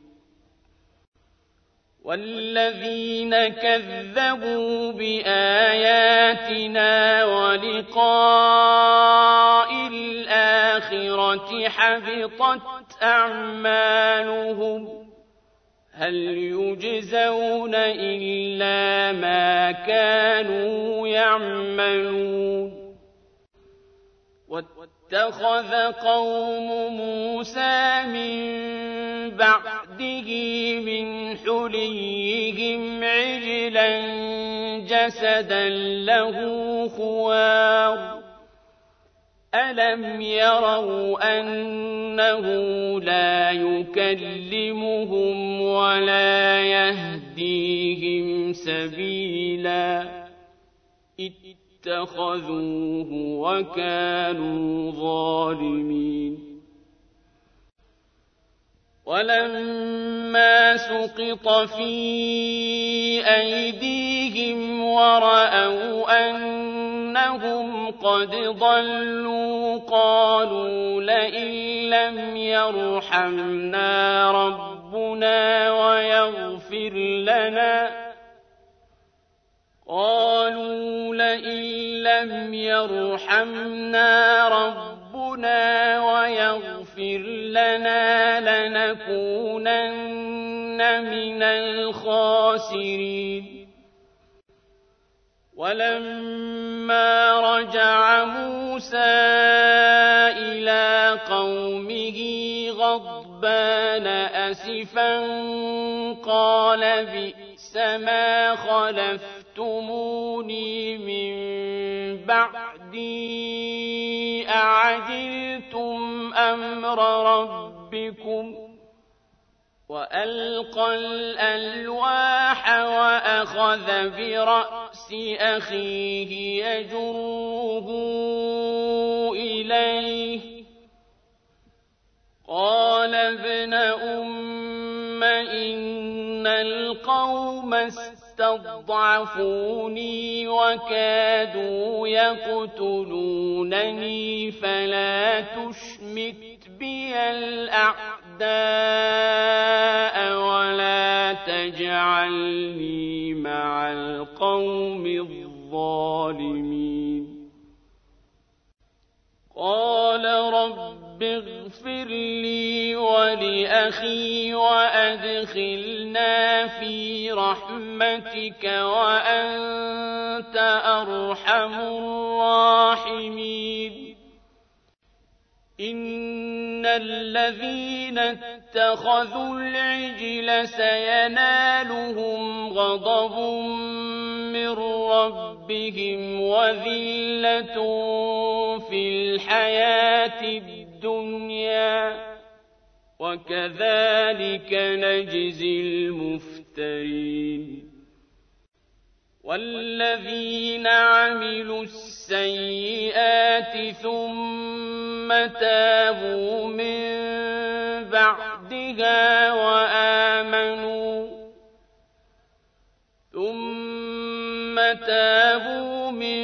والذين كذبوا بآياتنا ولقاء الآخرة حبطت أعمالهم هل يجزون إلا ما كانوا يعملون واتخذ قوم موسى من بعده من حليهم عجلا جسدا له خوار ألم يروا أنه لا يكلمهم ولا يهديهم سبيلا اتخذوه وكانوا ظالمين ولما سقط في أيديهم ورأوا أنهم قد ضلوا قالوا لئن لم يرحمنا ربنا ويغفر لنا قالوا لئن لم يرحمنا ربنا ويغفر لنا لنكونن من الخاسرين ولما رجع موسى إلى قومه غضبان أسفا قال بئس ما خلفتموني من بعدي أعجلتم أمر ربكم وألقى الألواح وأخذ برأس أخيه يجره إليه قال ابن أم إن القوم استضعفوني وكادوا يقتلونني فلا تشمت بي الأعداء ولا تجعلني مع القوم الظالمين قال رب اغفر لي ولأخي وأدخلنا في رحمتك وأنت أرحم الراحمين إن الذين اتخذوا العجل سينالهم غضب من ربهم ربهم وذلة في الحياة الدنيا وكذلك نجزي المفترين والذين عملوا السيئات ثم تابوا من بعدها وآمنوا ثم تابوا من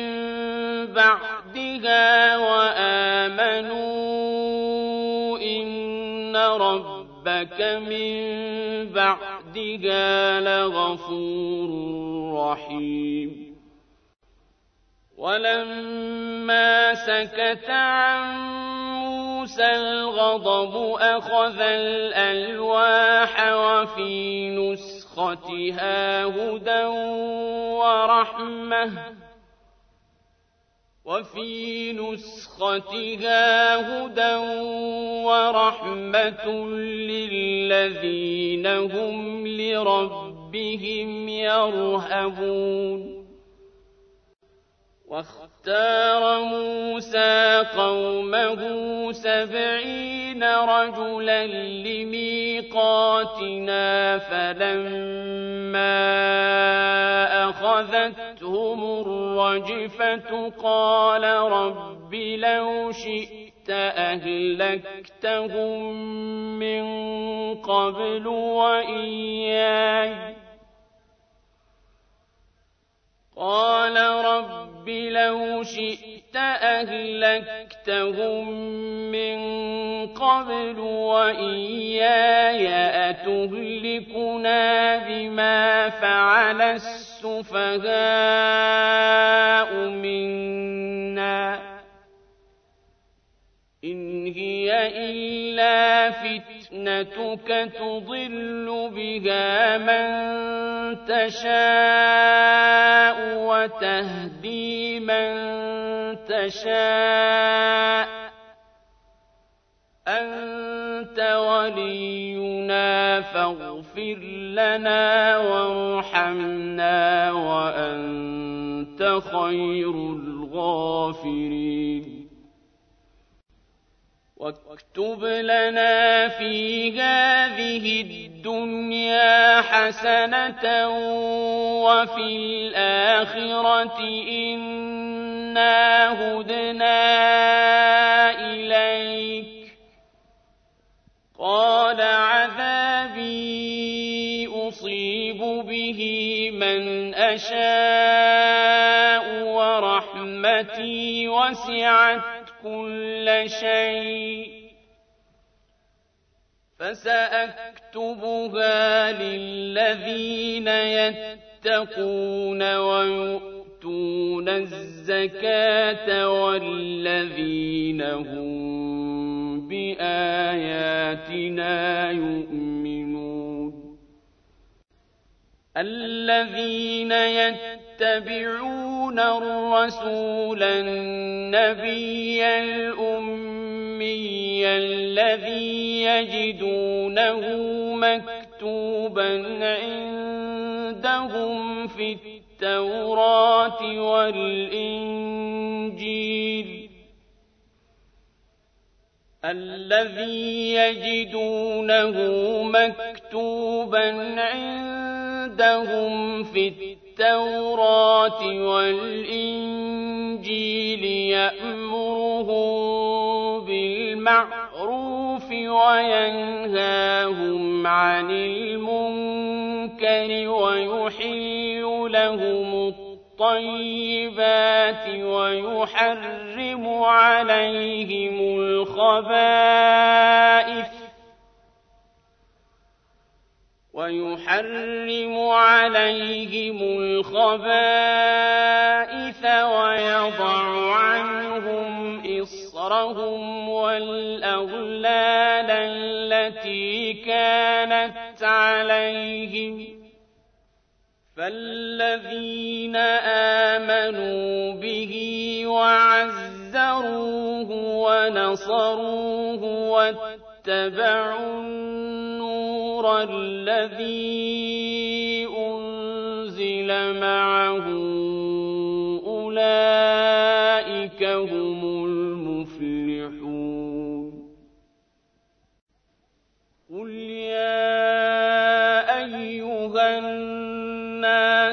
بعدها وآمنوا إن ربك من بعدها لغفور رحيم ولما سكت عن موسى الغضب أخذ الألواح وفي نسختها هدى ورحمة وفي نسختها هدى ورحمة للذين هم لربهم يرهبون واختار موسى قومه سبعين رجلا لميقاتنا فلما أخذتهم الرجفة قال رب لو شئت أهلكتهم من قبل وإياي قال رب لو شئت أهلكتهم من قبل وإياي أتهلكنا بما فعل السفهاء منا إن هي إلا فتنتك تضل بها من تشاء وتهدي من تشاء أنت ولينا فاغفر لنا وارحمنا وأنت خير الغافرين واكتب لنا في هذه الدنيا حسنة وفي الآخرة إنا هدنا إليك قال عذابي أصيب به من أشاء ورحمتي وسعت كل شيء فسأكتبها للذين يتقون ويؤتون الزكاة والذين هم بآياتنا يؤمنون الذين يتبعون الرسول النبي الأمي الذي يجدونه مكتوبا عندهم في التوراة والإنجيل الذي يجدونه مكتوبا عندهم في التوراة والإنجيل يأمرهم بالمعروف وينهاهم عن المنكر ويحل لهم الطيبات ويحرم عليهم الخبائث ويحرم عليهم الخبائث ويضع عنهم إصرهم والأغلال التي كانت عليهم فالذين آمنوا به وعزروه ونصروه واتبعوا النور الذي أنزل معه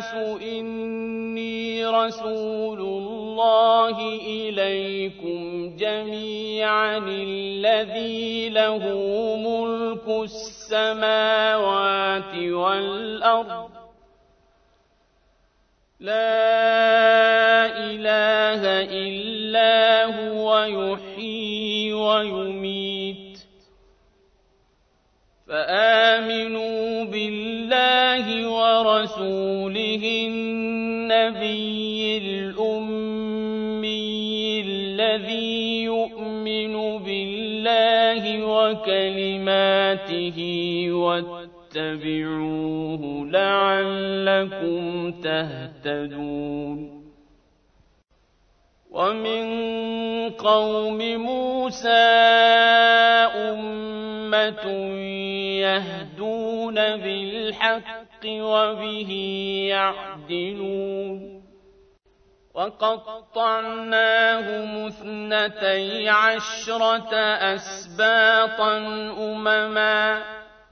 النَّاسُ إِنِّي رَسُولُ اللَّهِ إِلَيْكُمْ جَمِيعًا الَّذِي لَهُ مُلْكُ السَّمَاوَاتِ وَالْأَرْضِ لَا إِلَٰهَ إِلَّا هُوَ يُحْيِي وَيُمِيتُ فآمنوا بالله ورسوله النبي الأمي الذي يؤمن بالله وكلماته واتبعوه لعلكم تهتدون ومن قوم موسى أمة يهدون بالحق وبه يعدلون وقطعناهم اثنتي عشرة أسباطا أمما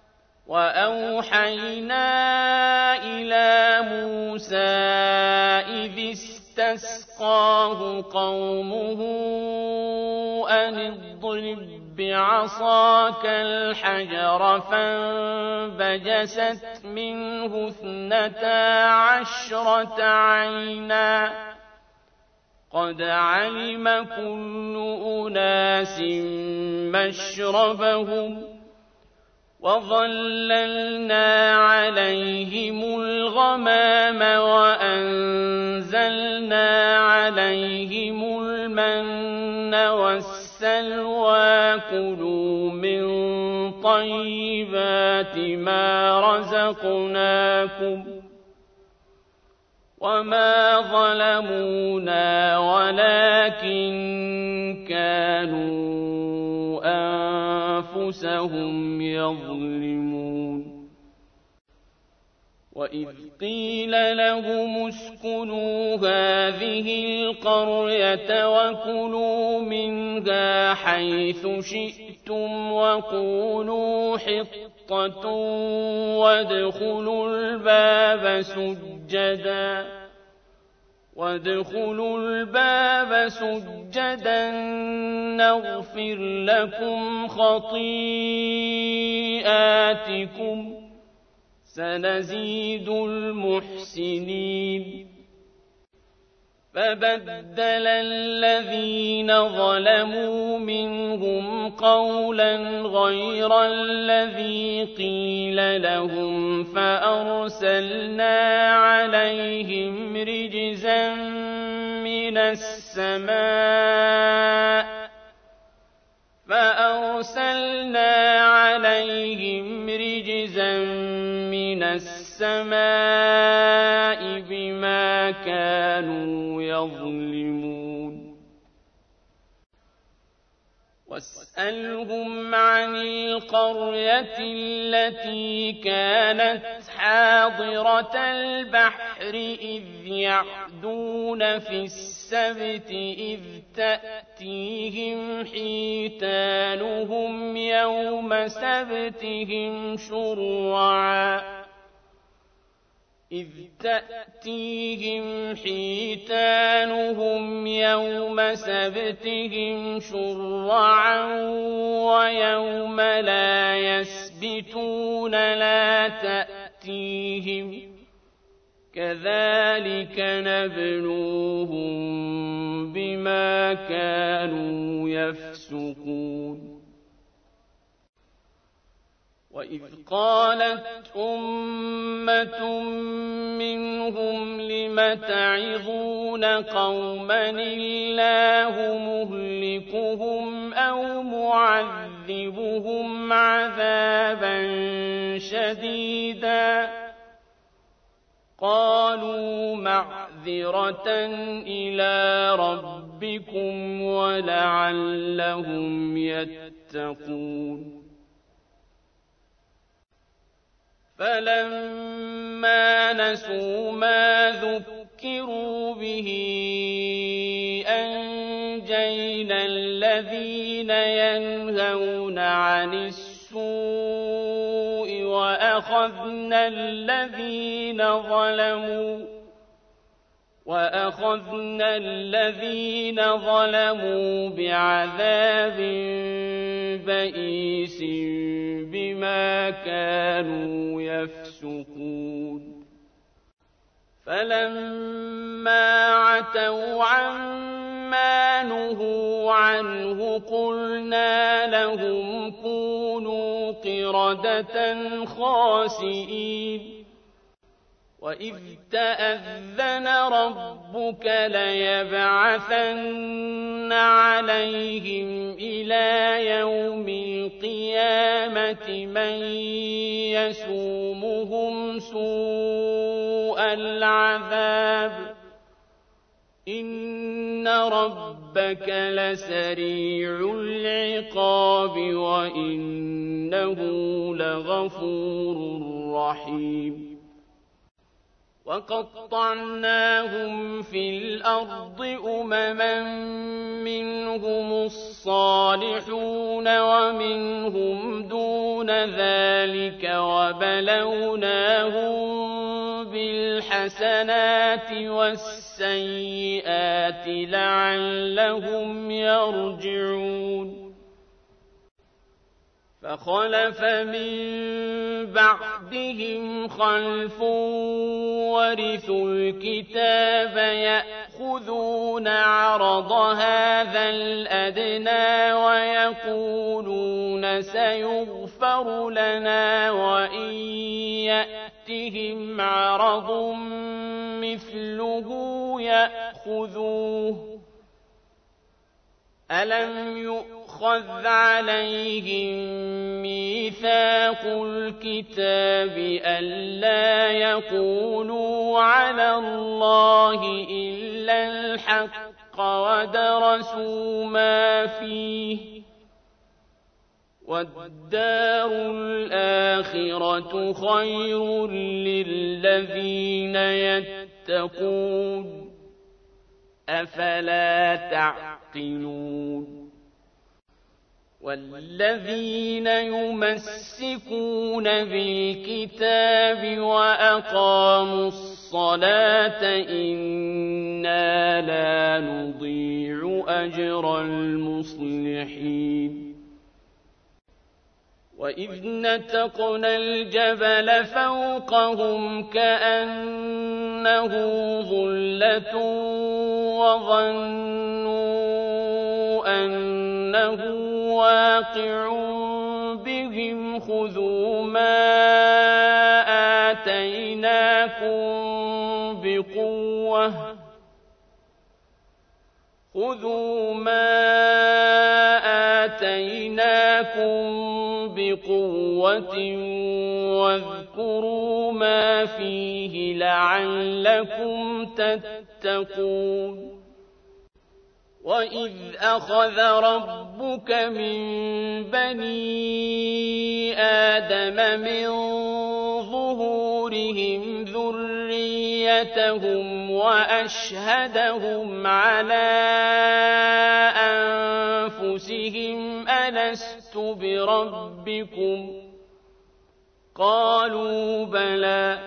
وأوحينا إلى موسى إذ استسقاه قومه أن اضرب بعصاك الحجر فانبجست منه اثنتا عشرة عينا قد علم كل أناس مشربهم وظللنا عليهم الغمام وأنزلنا عليهم المن والسلوى كلوا من طيبات ما رزقناكم وما ظلمونا ولكن كانوا أنفسهم يظلمون وإذ قيل لهم اسكنوا هذه القرية وكلوا منها حيث شئتم وقولوا حطة وادخلوا الباب سجدا وادخلوا الباب سجدا نغفر لكم خطيئاتكم سنزيد المحسنين فبدل الذين ظلموا منهم قولا غير الذي قيل لهم فأرسلنا عليهم رجزا من السماء فأرسلنا عليهم رجزا من السماء بما كانوا يظلمون واسألهم عن القرية التي كانت حاضرة البحر إذ يعدون في السبت إذ تأتيهم حيتانهم يوم سبتهم شرعا إذ تأتيهم حيتانهم يوم سبتهم شرعا ويوم لا يسبتون لا تأتيهم كذلك نبلوهم بما كانوا يفسقون وإذ قالت أمة منهم لم تعظون قوما الله مهلكهم أو معذبهم عذابا شديدا قالوا معذرة إلى ربكم ولعلهم يتقون فلما نسوا ما ذكروا به أنجينا الذين ينهون عن السوء وأخذنا وأخذنا الذين ظلموا وأخذنا الذين ظلموا بعذاب بئيس بما كانوا يفسقون فلما عتوا عما نهوا عنه قلنا لهم كونوا قردة خاسئين وإذ تأذن ربك ليبعثن عليهم إلى يوم القيامة من يسومهم سوء العذاب إن ربك لسريع العقاب وإنه لغفور رحيم وقطعناهم في الأرض أمما منهم الصالحون ومنهم دون ذلك وبلوناهم بالحسنات والسيئات لعلهم يرجعون فخلف من بعدهم خلف ورثوا الكتاب يأخذون عرض هذا الأدنى ويقولون سيغفر لنا وإن يأتهم عرض مثله يأخذوه ألم يؤخذ عليهم ميثاق الكتاب ألا يقولوا على الله إلا الحق ودرسوا ما فيه والدار الآخرة خير للذين يتقون أفلا تعقلون والذين يمسكون بالكتاب وأقاموا الصلاة إنا لا نضيع أجر المصلحين وإذ نتقنا الجبل فوقهم كأنه ظلة وظنوا أنه واقع بهم خذوا ما آتيناكم بقوة خذوا ما آتيناكم بقوة واذكروا ما فيه لعلكم تتقون وإذ أخذ ربك من بني آدم من ظهورهم ذريتهم وأشهدهم على أنفسهم ألست بربكم قالوا بلى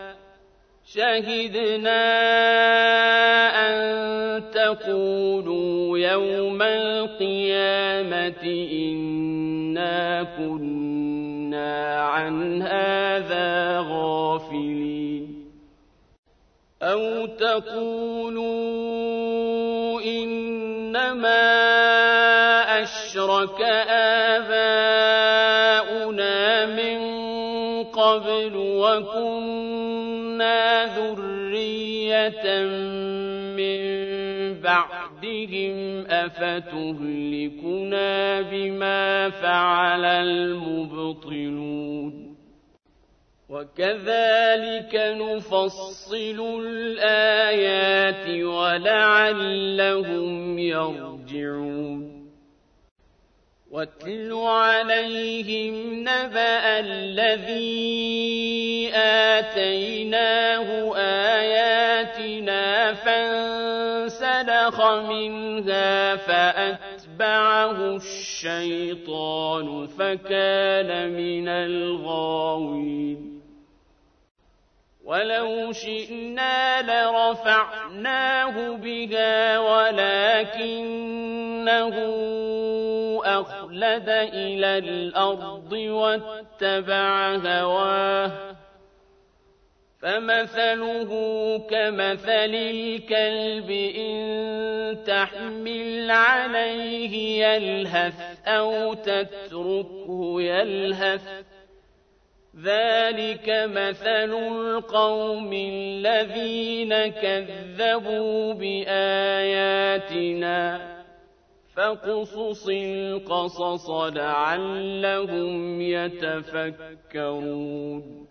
شهدنا أن تقولوا يوم القيامة إنا كنا عن هذا غافلين أو تقولوا إنما أشرك آباؤنا من قبل وكنا ذرية من بعدهم أفتهلكنا بما فعل المبطلون وكذلك نفصل الآيات ولعلهم يرجعون واتل عليهم نبأ الذي آتيناه آياتنا فانسلخ منها فأتبعه الشيطان فكان من الغاوين ولو شئنا لرفعناه بها ولكنه أخلد إلى الأرض واتبع هواه فمثله كمثل الكلب إن تحمل عليه يلهث أو تتركه يلهث ذلك مثل القوم الذين كذبوا بآياتنا فاقصص القصص لعلهم يتفكرون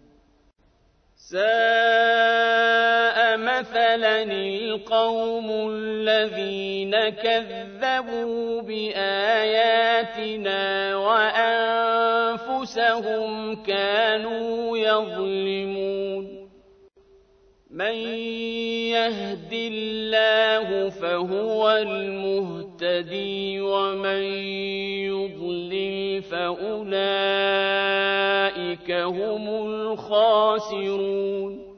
ساء مثلا القوم الذين كذبوا بآياتنا وأنفسهم كانوا يظلمون من يهد الله فهو المهتدي ومن يضلل فأولئك هم الخاسرون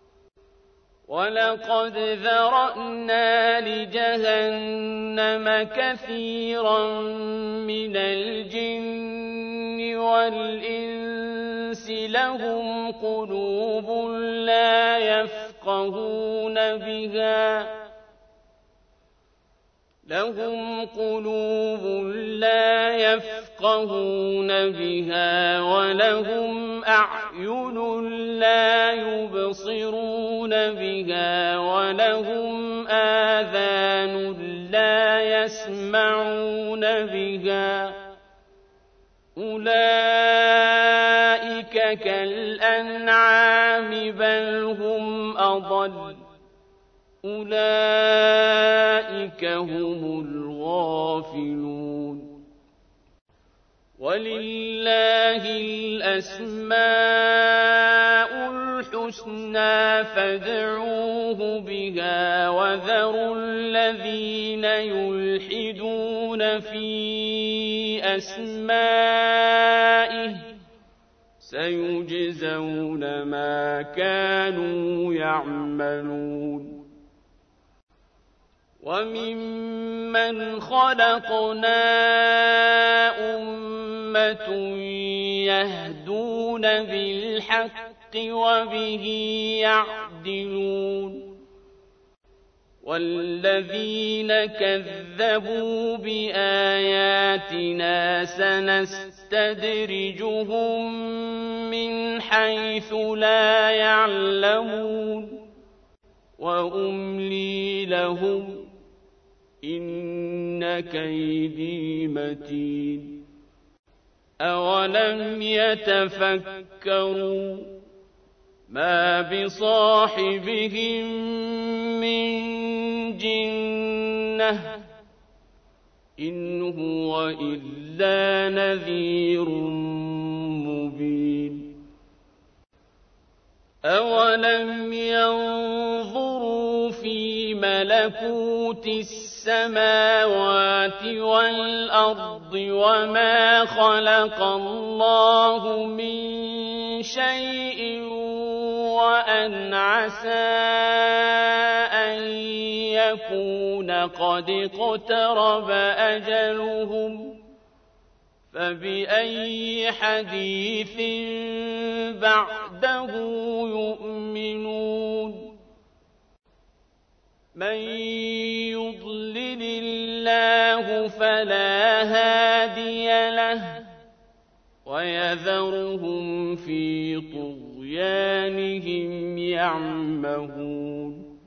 ولقد ذرأنا لجهنم كثيرا من الجن والإنس لهم قلوب لا يفقهون بها لهم قلوب لا يفقهون بها ولهم أعين لا يبصرون بها ولهم آذان لا يسمعون بها أولئك كالأنعام بل هم أضل أولئك هم الغافلون ولله الأسماء الحسنى فادعوه بها وذروا الذين يلحدون في أسمائه سيجزون ما كانوا يعملون وممن خلقنا أمة يهدون بالحق وبه يعدلون والذين كذبوا بآياتنا سنستدرجهم من حيث لا يعلمون وأملي لهم إن كيدي متين أولم يتفكروا ما بصاحبهم من جنة إن هو إلا نذير مبين أولم ينظروا في ملكوت السماوات والأرض وما خلق الله من شيء وأن عسى أن يكون قد اقترب أجلهم فبأي حديث بعده يؤمنون من يضلل الله فلا هادي له ويذرهم في طغيانهم يعمهون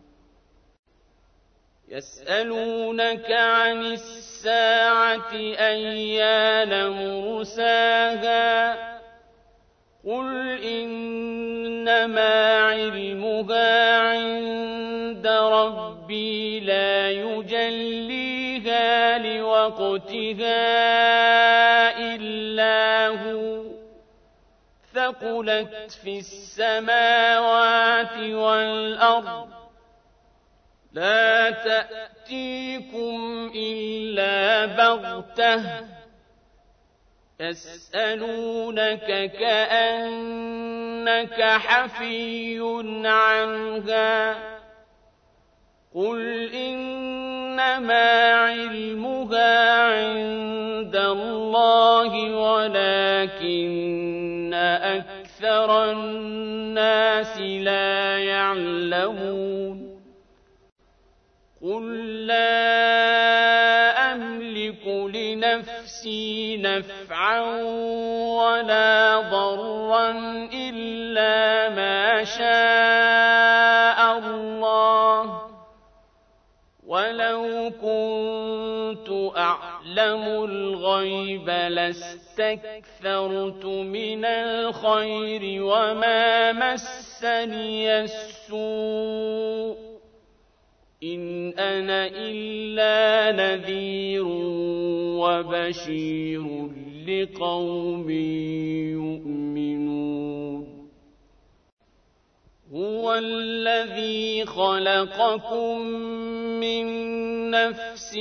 يسألونك عن الساعة أيان مرساها قل إنما علمها عند ربي لا يجليها لوقتها إلا هو ثقلت في السماوات والأرض لا تأتيكم إلا بغتة يسألونك كأنك حفي عنها قل إنما علمها عند الله ولكن أكثر الناس لا يعلمون قل لا أملك لنفسي نفعا ولا ضرا إلا ما شاء الله ولو كنت أعلم الغيب لاستكثرت من الخير وما مسني السوء إن أنا إلا نذير وبشير لقوم يؤمنون هو الذي خلقكم من نفس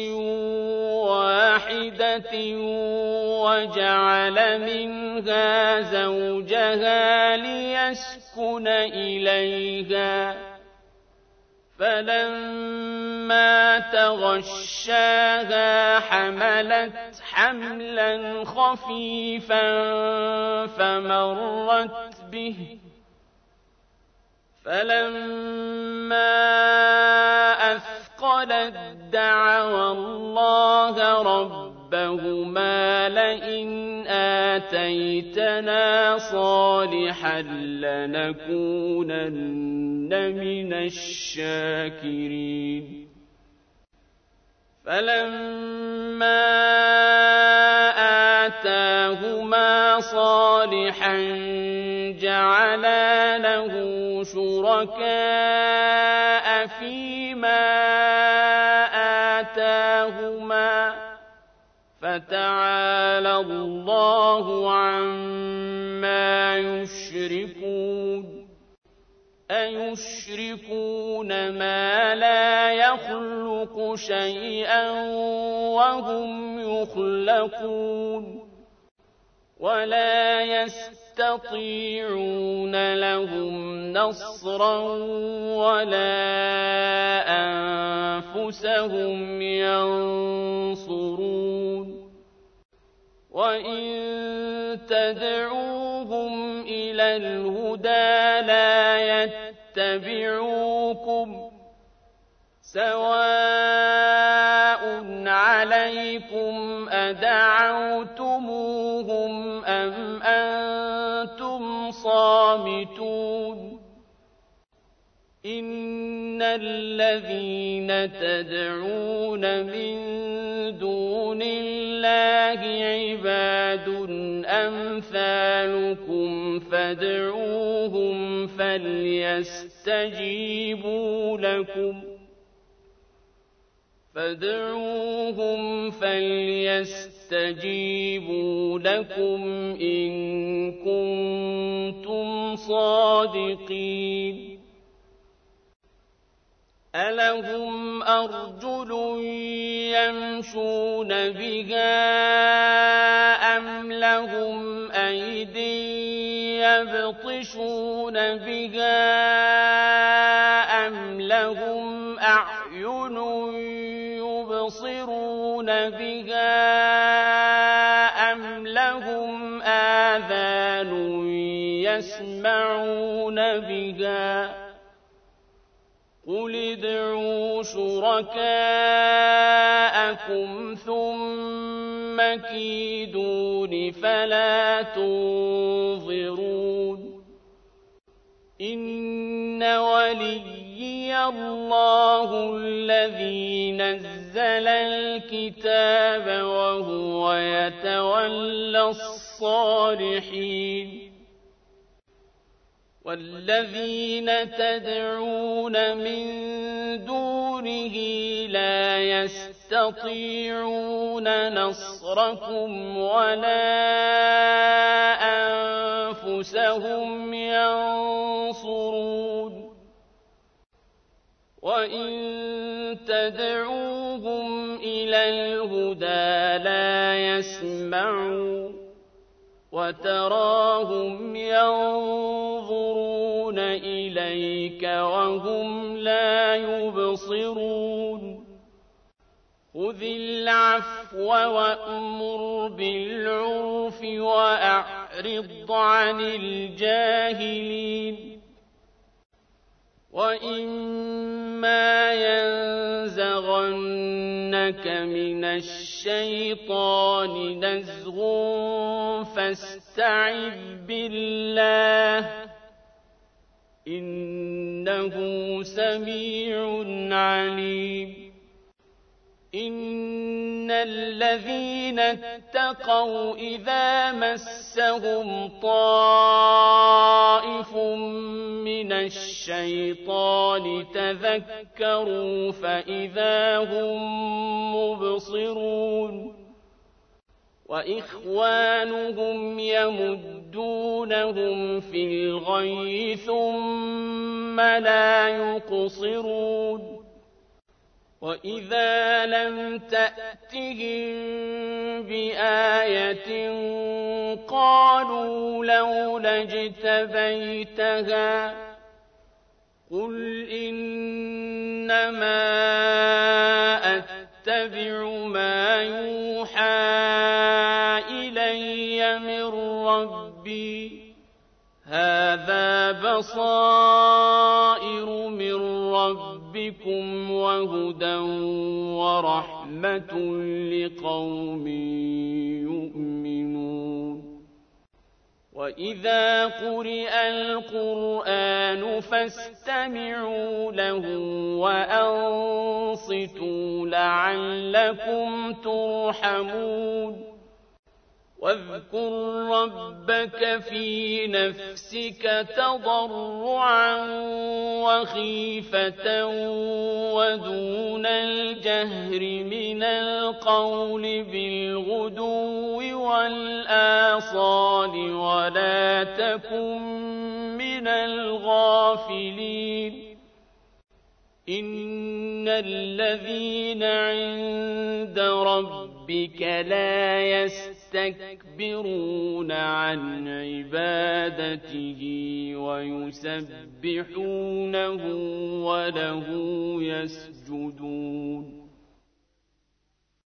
واحدة وجعل منها زوجها ليسكن إليها فلما تغشاها حملت حملا خفيفا فمرت به فلما أثقلت دعوا الله ربهما لئن آتيتنا صالحا لنكونن من الشاكرين فلما آتاهما صالحا جعلا له شركاء فيما آتاهما فتعالى الله عما يشركون أيشركون ما لا يخلق شيئا وهم يخلقون ولا يستطيعون لهم نصرا ولا أنفسهم ينصرون وإن تدعوهم إلى الهدى لا يتبعوكم سواء عليكم أدعوتموهم أم أنتم صامتون إن الذين تدعون من دون الله عباد أمثالكم فادعوهم فليستجيبوا لكم فادعوهم فليستجيبوا لكم إن كنتم صادقين ألهم أرجل يمشون بها أم لهم أيد يبطشون بها أم لهم أعين يبصرون بها أم لهم آذان يسمعون بها قل ادعوا شركاءكم ثم كيدون فلا تنظرون إن وليي الله الذي نزل الكتاب وهو يتولى الصالحين والذين تدعون من دونه لا يستطيعون نصركم ولا أنفسهم ينصرون وإن تدعوهم إلى الهدى لا يسمعون وتراهم ينظرون إليك وهم لا يبصرون خذ العفو وأمر بالعرف وأعرض عن الجاهلين وإما ينزغنك من الشيطان نزغ فاستعذ بالله إنه سميع عليم إن الذين اتقوا إذا مسهم طائف من الشيطان تذكروا فإذا هم مبصرون وإخوانهم يمدونهم في الغي ثم لا يقصرون وإذا لم تأتهم بآية قالوا لولا اجتبيتها قل إنما أتبع ما يوحى إلي من ربي هذا بصائر من ربكم وهدى ورحمة لقوم يؤمنون وإذا قرئ القرآن فاستمعوا له وأنصتوا لعلكم ترحمون واذكر ربك في نفسك تضرعا وخيفة ودون الجهر من القول بالغدو والآصال ولا تكن من الغافلين إن الذين عند ربك لا يستكبرون عن عبادته ويسبحونه وله يسجدون